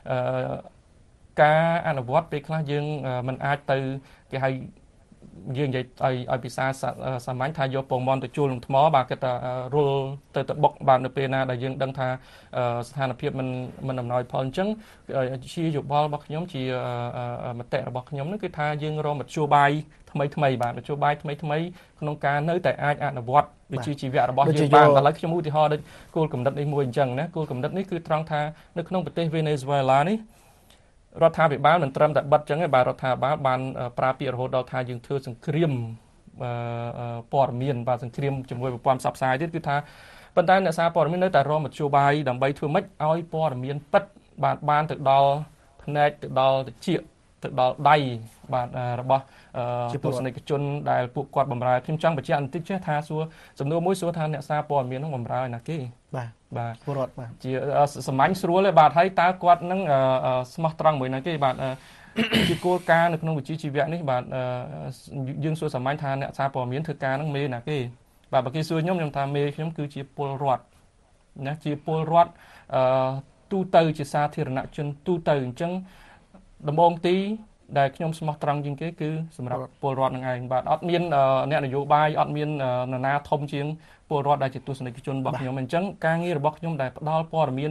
ការអនុវត្តពេលខ្លះយើងមិនអាចទៅគេហៅយើងនិយាយឲ្យភាសាសាមញ្ញថាយកពងមាន់ទៅជួលនឹងថ្មបាទគេថារុលទៅបុកបាទនៅពេលណាដែលយើងដឹងថាស្ថានភាពមិនអំណោយផលអញ្ចឹងជាយោបល់របស់ខ្ញុំជាមតិរបស់ខ្ញុំនោះគឺថាយើងរកមធ្យោបាយថ្មីបាទមធ្យោបាយថ្មីក្នុងការនៅតែអាចអនុវត្តវិជ្ជាជីវៈរបស់យើងបានឥឡូវខ្ញុំឧទាហរណ៍ដូចគោលគំនិតនេះមួយអញ្ចឹងណាគោលគំនិតនេះគឺត្រង់ថានៅក្នុងប្រទេសវេណេស៊ុយអេឡានេះរដ្ឋាភិបាលមិនត្រឹមតែបិទចឹងទេបាទរដ្ឋាភិបាលបានប្រើពាក្យរហូតដល់ថាយើងធ្វើសង្គ្រាមព័ត៌មានបាទសង្គ្រាមជាមួយប្រព័ន្ធផ្សព្វផ្សាយទៀតគឺថាប៉ុន្តែអ្នកសារព័ត៌មាននៅតែរកមធ្យោបាយដើម្បីធ្វើម៉េចឲ្យព័ត៌មានពិតបាទបានទៅដល់ផ្នែកទៅដល់តិចទៅដល់ដៃបាទរបស់ទស្សនិកជនដែលពួកគាត់បម្រើខ្ញុំចង់បញ្ជាក់បន្តិចថាសួរសំណួរមួយសួរថាអ្នកសារព័ត៌មាននោះបម្រើឲ្យណាគេបាទពលរដ្ឋបាទជាសាមញ្ញស្រួលទេបាទហើយតើគាត់នឹងស្មោះត្រង់មួយណាគេបាទជាគោលការណ៍នៅក្នុងវិជ្ជាជីវៈនេះបាទយើងសួរសាមញ្ញថាអ្នកសារព័ត៌មានធ្វើការនឹងមេណាគេបាទបើគេសួរខ្ញុំថាមេខ្ញុំគឺជាពលរដ្ឋណាជាពលរដ្ឋទូទៅជាសាធារណជនទូទៅអញ្ចឹងដំបូងទីដែលខ្ញុំស្មោះត្រង់ជាងគេគឺសម្រាប់ពលរដ្ឋនឹងឯងបាទអត់មានអ្នកនយោបាយអត់មាននរណាធំជាងពលរដ្ឋដែលជាទស្សនិកជនរបស់ខ្ញុំអញ្ចឹងការងាររបស់ខ្ញុំដែលផ្ដល់ព័ត៌មាន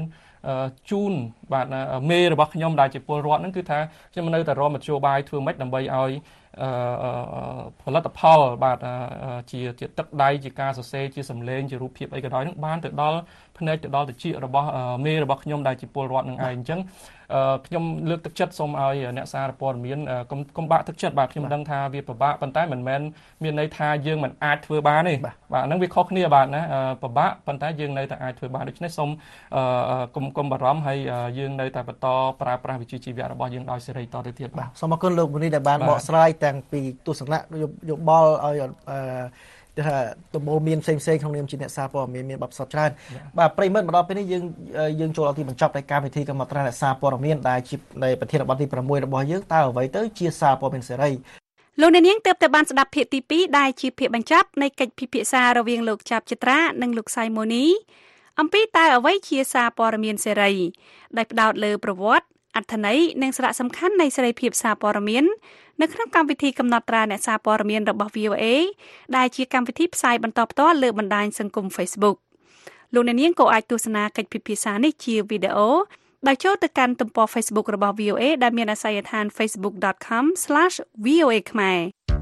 ជូនបាទមេរបស់ខ្ញុំដែលជាពលរដ្ឋហ្នឹងគឺថាខ្ញុំនៅតែរកមធ្យោបាយធ្វើម៉េចដើម្បីឲ្យផលិតផលបាទជាទឹកដៃជាការសរសេរជាសម្លេងជារូបភាពអីក៏ដោយនឹងបានទៅដល់ភ្នែកទៅដល់តិចរបស់មេរបស់ខ្ញុំដែលជាពលរដ្ឋនឹងឯងអញ្ចឹងខ្ញុំលើកទឹកចិត្តសូមឲ្យអ្នកសារព័ត៌មានកុំបាក់ទឹកចិត្តបាទខ្ញុំដឹងថាវាពិបាកប៉ុន្តែមិនមែនមានន័យថាយើងមិនអាចធ្វើបានទេបាទហ្នឹងវាខុសគ្នាបាទណាពិបាកប៉ុន្តែយើងនៅតែអាចធ្វើបានដូច្នេះសូមកុំបារម្ភហើយយើងនៅតែបន្តប្រើប្រាស់វិជ្ជាជីវៈរបស់យើងដោយសេរីតទៅទៀតបាទសូមអរគុណលោកមូនីដែលបានបកស្រាយទាំងពីទស្សនៈយោបល់ឲ្យថាដំបូន្មានផ្សេងៗក្នុងនាមជាអ្នកសារព័ត៌មានមានបទពិសោធន៍ច្រើនបាទប្រិយមិត្តមកដល់ពេលនេះយើងចូលដល់ទីបញ្ចប់នៃកម្មវិធីកម្មត្រាអ្នកសារព័ត៌មានដែលជានៃប្រធានបទទី6របស់យើងតើអ្វីទៅជាសារព័ត៌មានសេរីលោកអ្នកនាងទើបតែបានស្ដាប់ភាគទី2ដែលជាភាគបញ្ចប់នៃកិច្ចពិភាក្សារវាងលោកចាប់ចិត្រានិងលោកសៃម៉ូនីអំពីតើអ្វីជាសារព័ត៌មានសេរីដែលផ្ដោតលើប្រវត្តិអត្ថន័យនិងសារៈសំខាន់នៃសេរីភាពសារព័ត៌មាននៅក្នុងកម្មវិធីកំណត់ត្រាអ្នកសារព័ត៌មានរបស់ VOA ដែលជាកម្មវិធីផ្សាយបន្តផ្ទាល់លើបណ្ដាញសង្គម Facebook លោកអ្នកនាងក៏អាចទស្សនាកិច្ចពិភាក្សានេះជាវីដេអូដោយចូលទៅកាន់ទំព័រ Facebook របស់ VOA ដែលមានអាសយដ្ឋាន facebook.com/VOA ខ្មែរ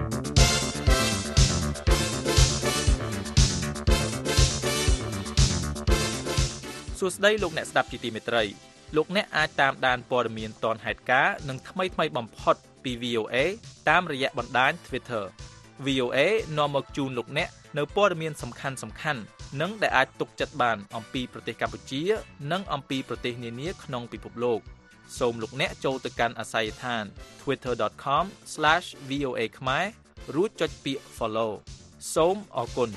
សួស្តីលោកអ្នកស្ដាប់ជាទីមេត្រីលោកអ្នកអាចតាមដានព័ត៌មានទាន់ហេតុការណ៍និងថ្មីបំផុតពី VOA តាមរយៈបណ្ដាញ Twitter VOA នាំមកជូនលោកអ្នកនៅព័ត៌មានសំខាន់និងដែលអាចទុកចិត្តបានអំពីប្រទេសកម្ពុជានិងអំពីប្រទេសនានាក្នុងពិភពលោកសូមលោកអ្នកចូលទៅកាន់អាសយដ្ឋាន twitter.com/VOA ខ្មែររួចចុចពាក្យ Follow សូមអរគុណ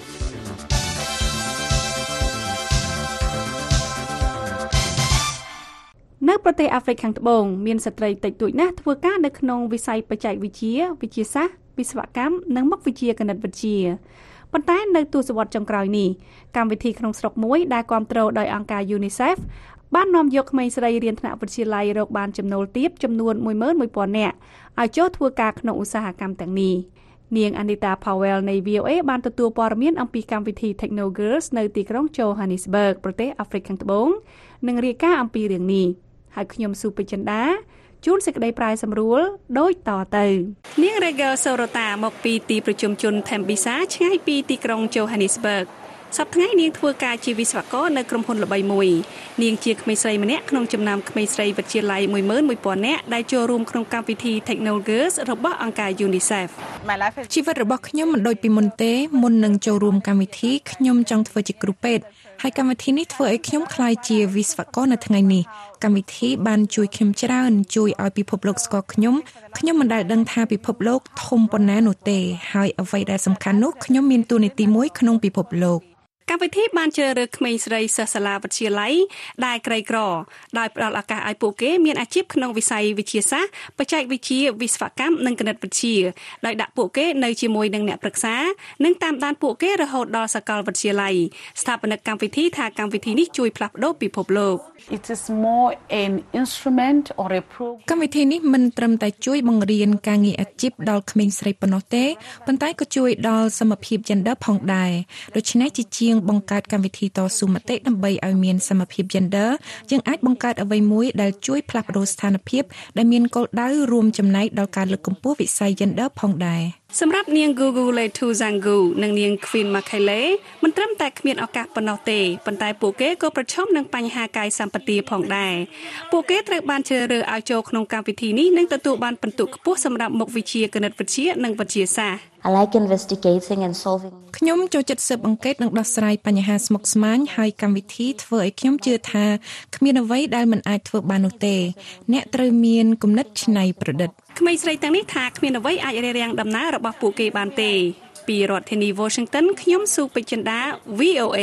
នៅប្រទេសអាហ្វ្រិកខាងត្បូងមានស្ត្រីតិចតួចណាស់ធ្វើការនៅក្នុងវិស័យបច្ចេកវិទ្យាវិទ្យាសាស្ត្រវិស្វកម្មនិងមុខវិជ្ជាគណិតវិទ្យាប៉ុន្តែនៅទសវត្សរ៍ចុងក្រោយនេះកម្មវិធីក្នុងស្រុកមួយដែលគាំទ្រដោយអង្គការ UNICEF បាននាំយកក្មេងស្រីរៀនថ្នាក់វិទ្យាល័យរកបានចំណូលទាបចំនួន 11,000 នាក់ឲ្យចូលធ្វើការក្នុងឧស្សាហកម្មទាំងនេះនាង Anita Powell នៃ VOA បានទទួលព័ត៌មានអំពីកម្មវិធី Techno Girls នៅទីក្រុង Johannesburg ប្រទេសអាហ្វ្រិកខាងត្បូងនិងរាយការណ៍អំពីរឿងនេះហើយខ្ញុំស៊ូពេជ្រចិន្តាជួនសេចក្តីប្រាយសម្រួលដូចតទៅនាង Regel Sorota មកពីទីប្រជុំជន Tembisa ឆ្ងាយពីទីក្រុង Johannesburg សប្តាហ៍ថ្ងៃនាងធ្វើការជាវិស្វករនៅក្រុមហ៊ុនល្បីមួយនាងជាក្មេងស្រីម្នាក់ក្នុងចំណោមក្មេងស្រីវិទ្យាល័យ 11,000 នាក់ដែលចូលរួមក្នុងកម្មវិធី Techno Girls របស់អង្គការ UNICEF ជីវិតរបស់ខ្ញុំមិនដូចពីមុនទេមុននឹងចូលរួមកម្មវិធីខ្ញុំចង់ធ្វើជាគ្រូពេទ្យហើយកម្មវិធីនេះធ្វើឲ្យខ្ញុំក្លាយជាវិស្វករនៅថ្ងៃនេះកម្មវិធីបានជួយខ្ញុំច្រើនជួយឲ្យពិភពលោកស្គាល់ខ្ញុំមិនដែលដឹងថាពិភពលោកធំប៉ុណ្ណានោះទេហើយអ្វីដែលសំខាន់នោះខ្ញុំមានតួនាទីមួយក្នុងពិភពលោកកម្មវិធីបានជ្រើសរើសក្មេងស្រីសិស្សសាលាវិទ្យាល័យដែលក្រីក្រដោយផ្ដល់ឱកាសឲ្យពួកគេមានអាជីពក្នុងវិស័យវិទ្យាសាស្ត្របច្ចេកវិទ្យាវិស្វកម្មនិងគណិតវិទ្យាដោយដាក់ពួកគេនៅជាមួយនឹងអ្នកប្រឹក្សានិងតាមដានពួកគេរហូតដល់សាកលវិទ្យាល័យស្ថាបនិកកម្មវិធីថាកម្មវិធីនេះជួយផ្លាស់ប្ដូរពិភពលោក It is more an instrument or a program កម្មវិធីនេះមិនត្រឹមតែជួយបង្រៀនការងារអាជីពដល់ក្មេងស្រីប៉ុណ្ណោះទេប៉ុន្តែក៏ជួយដល់សមភាព gender ផងដែរដូច្នេះជាជាងបង្កើតកម្មវិធីតស៊ូមតិដើម្បីឲ្យមានសមភាព gender យើងអាចបង្កើតអ្វីមួយដែលជួយផ្លាស់ប្ដូរស្ថានភាពដែលមានគោលដៅរួមចំណែកដល់ការលើកកម្ពស់វិស័យ gender ផងដែរសម្រាប់នាង Gugu Letu Zangu និងនាង Queen Makele មិនត្រឹមតែគ្មានឱកាសប៉ុណ្ណោះទេប៉ុន្តែពួកគេក៏ប្រឈមនឹងបញ្ហាកាយសម្បទាផងដែរពួកគេត្រូវបានជ្រើសរើសឲ្យចូលក្នុងកម្មវិធីនេះនិងទទួលបានពិន្ទុខ្ពស់សម្រាប់មុខវិជ្ជាគណិតវិទ្យានិងវិទ្យាសាស្ត្រ I like investigating and solving ខ្ញុំចូលចិត្តស៊ើបអង្កេតនិងដោះស្រាយបញ្ហាស្មុគស្មាញហើយកម្មវិធីធ្វើឲ្យខ្ញុំជឿថាគ្មានអ្វីដែលមិនអាចធ្វើបាននោះទេអ្នកត្រូវមានគំនិតច្នៃប្រឌិតក្មេងស្រីទាំងនេះថាគ្មានអ្វីអាចរារាំងដំណើររបស់ពួកគេបានទេពីរដ្ឋធានី Washington ខ្ញុំស៊ូពេជ្រចិន្តា VOA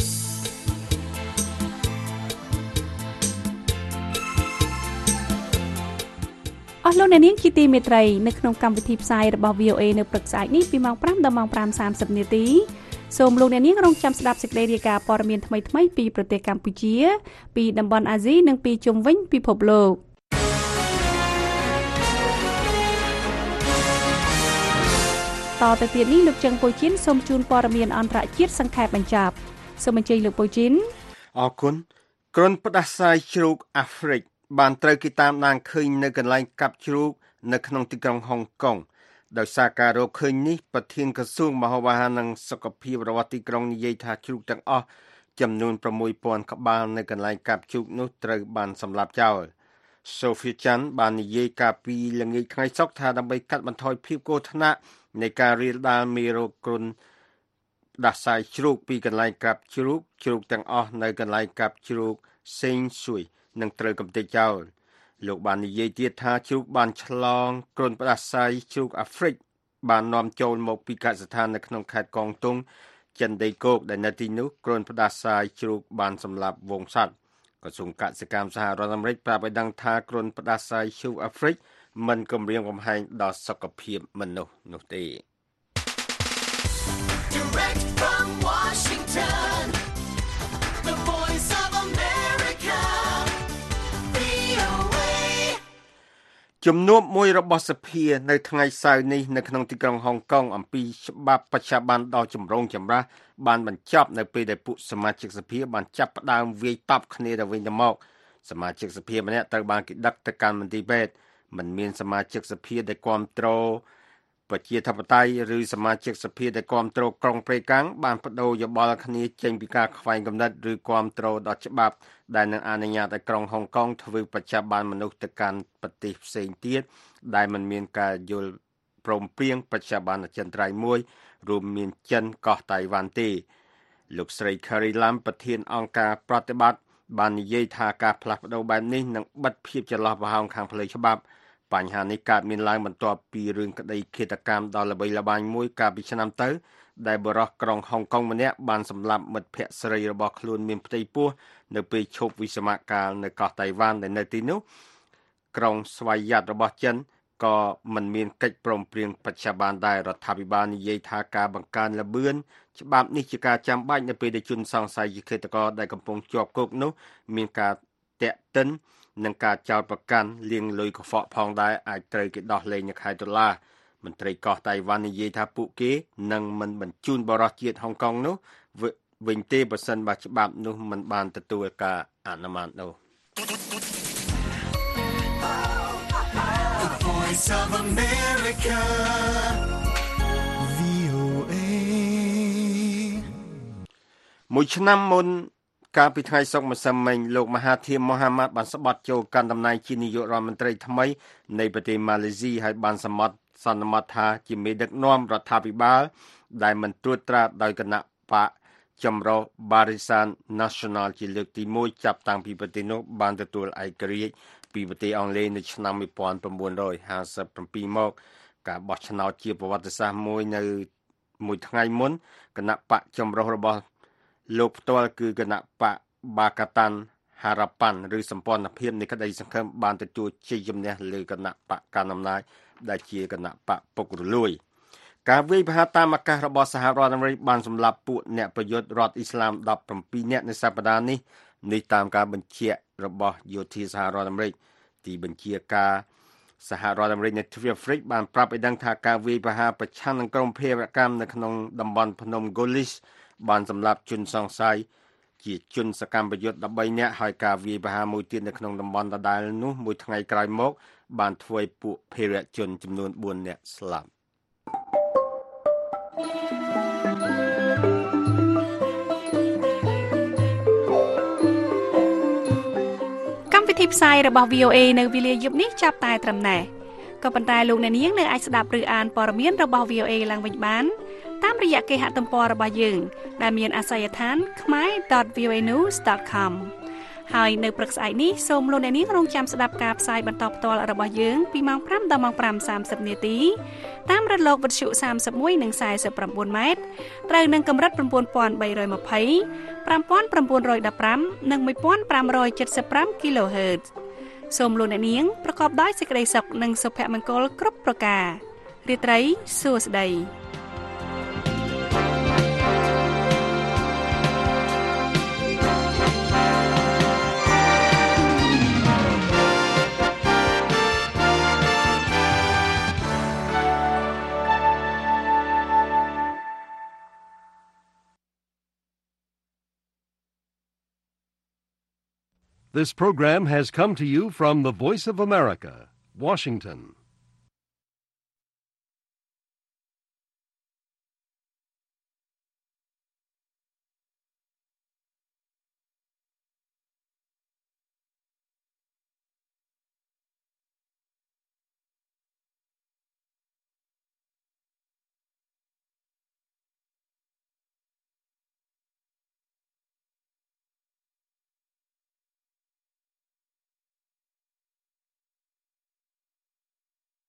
អស់លោកអ្នកនាងជាទីមេត្រីនៅក្នុងកម្មវិធីផ្សាយរបស់ VOA នៅព្រឹកស្អែកនេះពីម៉ោង 5 ដល់ម៉ោង 5:30 នាទីសូមលោកអ្នកនាងរងចាំស្ដាប់សេចក្តីរាយការណ៍ព័ត៌មានថ្មីៗពីប្រទេសកម្ពុជាពីតំបន់អាស៊ីនិងពីជុំវិញពិភពលោកតទៅទៀតនេះលោកចឹងប៉ូជីនសូមជូនព័ត៌មានអន្តរជាតិសង្ខេបបញ្ចប់សូមអញ្ជើញលោកប៉ូជីនអរគុណក្រុនផ្ដាសាយជ្រូកអាហ្វ្រិកបានត្រូវគេតាមដានឃើញនៅកន្លែងកាប់ជ្រូកនៅក្នុងទីក្រុងហុងកុងដោយសារការរកឃើញនេះប្រធានក្រសួងមហាវាហារនិងសុខភាពរបស់ទីក្រុងនិយាយថាជ្រូកទាំងអស់ចំនួន 6,000 ក្បាលនៅកន្លែងកាប់ជ្រូកនោះត្រូវបានសម្លាប់ចោល Sophia Chan បាននិយាយកាលពីល្ងាចថ្ងៃសុក្រថាដើម្បីកាត់បន្ថយភាពគ្រោះថ្នាក់នៃការរាលដាលមេរោគគ្រុនដាសាយជ្រូកពីកន្លែងកាប់ជ្រូកទាំងអស់នៅកន្លែងកាប់ជ្រូកសេងស៊ុយនឹងត្រូវកំទេចចោលលោកបាននិយាយទៀតថាជ្រូកបានឆ្លងគ្រុនផ្ដាសាយជ្រូកអាហ្វ្រិកបាននាំចូលមកពីកសិដ្ឋាននៅក្នុងខេត្តកងតុងចិនដីគោកដែលនៅទីនោះគ្រុនផ្ដាសាយជ្រូកបានសម្លាប់វងសត្វក្រសួងកសិកម្មសហរដ្ឋអាមេរិកប្រាប់ឲ្យដឹងថាគ្រុនផ្ដាសាយជ្រូកអាហ្វ្រិកមិនគំរាមកំហែងដល់សុខភាពមនុស្សនោះទេ Direct from Washington, the voice of America, VOA. ជំនួបមួយរបស់សភានៅថ្ងៃសៅរ៍នេះនៅក្នុងទីក្រុងហុងកុងអំពីច្បាប់បច្ចាបន្នដ៏ចម្រូងចម្រាសបានបញ្ចប់នៅពេលដែលពួកសមាជិកសភាបានចាប់ផ្ដើមវាយតប់គ្នាទៅវិញទៅមកសមាជិកសភាម្នាក់ត្រូវបានគេដឹកទៅកាន់មន្ទីរពេទ្យមិនមានសមាជិកសភាដែលគាំទ្រប្រជាធិបតេយ្យឬសមាជិកសភាដែលគាំទ្រក្រុងព្រៃកាំងបានបដូរយោបល់គ្នាចេញពីការខ្វែងគំនិតឬគាំទ្រដល់ច្បាប់ដែលនឹងអនុញ្ញាតឲ្យក្រុងហុងកុងធ្វើបច្ចាបន្នមនុស្សទៅកាន់ប្រទេសផ្សេងទៀតដែលមិនមានការយល់ព្រមព្រៀងបច្ចាបន្នអចិន្ត្រៃយ៍មួយរួមមានចិនកោះតៃវ៉ាន់ទេលោកស្រី Carrie Lam ប្រធានអង្គការប្រតិបត្តិបាននិយាយថាការផ្លាស់ប្ដូរបែបនេះនឹងបិទភាពចន្លោះប្រហោងខាងផ្លូវច្បាប់បញ្ហានេះកើតមានឡើងបន្ទាប់ពីរឿងក្តីឃាតកម្មដ៏ល្បីល្បាញមួយកាលពីឆ្នាំទៅដែលបរិសុទ្ធក្រុងហុងកុងម្នាក់បានសម្លាប់មិត្តភក្តិស្រីរបស់ខ្លួនមានផ្ទៃពោះនៅពេលឈប់វិស្សមកាលនៅកោះតៃវ៉ាន់ដែលនៅទីនោះក្រុងស្វយ័តរបស់ចិនក៏មិនមានកិច្ចព្រមព្រៀងបច្ចាបន្នដែររដ្ឋាភិបាលនិយាយថាការបង្កើនល្បឿនច្បាប់នេះជាការចាំបាច់នៅពេលដែលជនសង្ស័យជាឃាតករដែលកំពុងជាប់គុកនោះមានការតាក់ទិននឹងការចោទប្រកាន់លាងលុយកខ្វក់ផងដែរអាចត្រូវគេដោះលែងនៅខែតុលាមន្ត្រីកោះតៃវ៉ាន់និយាយថាពួកគេនឹងមិនបញ្ជូនបរិសុទ្ធជាតិហុងកុងនោះវិញទេបើសិនបើច្បាប់នោះមិនបានទទួលការអនុម័តនោះ The voice of America, VOA. មួយឆ្នាំមុនកាលពីថ្ងៃសុក្រម្សិលមិញលោកមហាធិមម៉ូហាម៉ាត់បានស្បត់ចូលកាន់តំណែងជានាយករដ្ឋមន្ត្រីថ្មីនៃប្រទេសម៉ាឡេស៊ីហើយបានសន្មតថាជាមេដឹកនាំរដ្ឋាភិបាលដែលមិនត្រួតត្រាដោយគណៈបកចម្រុះ Barisan Nasional ជាលើកទី1ចាប់តាំងពីប្រទេសនោះបានទទួលឯករាជ្យពីប្រទេសអង់គ្លេសនៅឆ្នាំ 1957 មកការបោះឆ្នោតជាប្រវត្តិសាស្ត្រមួយនៅមួយថ្ងៃមុនគណៈបកចម្រុះរបស់លោកផ្ទាល់គឺគណៈបក Pakatan Harapan ឬសម្ព័ន្ធភាពនៃក្តីសង្ឃឹមបានទទួលជ័យជំនះលើគណៈបកកណ្ដាលអំណាចដែលជាគណៈបកពុករលួយការវាយប្រហារតាមអាកាសរបស់សហរដ្ឋអាមេរិកបានសម្លាប់ពួកអ្នកប្រយុទ្ធរដ្ឋអ៊ីស្លាម17នាក់នៅសប្តាហ៍នេះតាមការបញ្ជាក់របស់យោធាសហរដ្ឋអាមេរិកទីបញ្ជាការសហរដ្ឋអាមេរិកនៅទ្វីបអាហ្វ្រិកបានប្រាប់ឲ្យដឹងថាការវាយប្រហារប្រឆាំងនឹងក្រុមភេរវកម្មនៅក្នុងតំបន់ភ្នំ Golis បានសម្លាប់ជនសង្ស័យជាជនសកម្មប្រយុទ្ធ13នាក់ហើយការវាយប្រហារមួយទៀតនៅក្នុងតំបន់ដដែលនោះមួយថ្ងៃក្រោយមកបានធ្វើឲ្យពួកភេរវជនចំនួន4នាក់ស្លាប់កម្មវិធីផ្សាយរបស់ VOA នៅវេលាយប់នេះចាប់តែត្រឹមណេះក៏ប៉ុន្តែលោកអ្នកនាងនៅអាចស្ដាប់ឬអានព័ត៌មានរបស់ VOA ឡើងវិញបានតាមរយៈគេហទំព័ររបស់យើងដែលមានអាសយដ្ឋាន khmer.voanews.com ហើយនៅព្រឹកស្អែកនេះសូមលោកអ្នកនាងរងចាំស្ដាប់ការផ្សាយបន្តផ្ទាល់របស់យើងពីម៉ោង 5 ដល់ម៉ោង 5:30 នាទីតាមរលកវិទ្យុ 31 និង 49 ម៉ែត្រត្រូវនឹងកម្រិត 9320 5915 និង 1575 kHz សូមលោកអ្នកនាងប្រកបដោយសេចក្តីសុខនិងសុភមង្គលគ្រប់ប្រការរាត្រីសួស្តី This program has come to you from the Voice of America, Washington.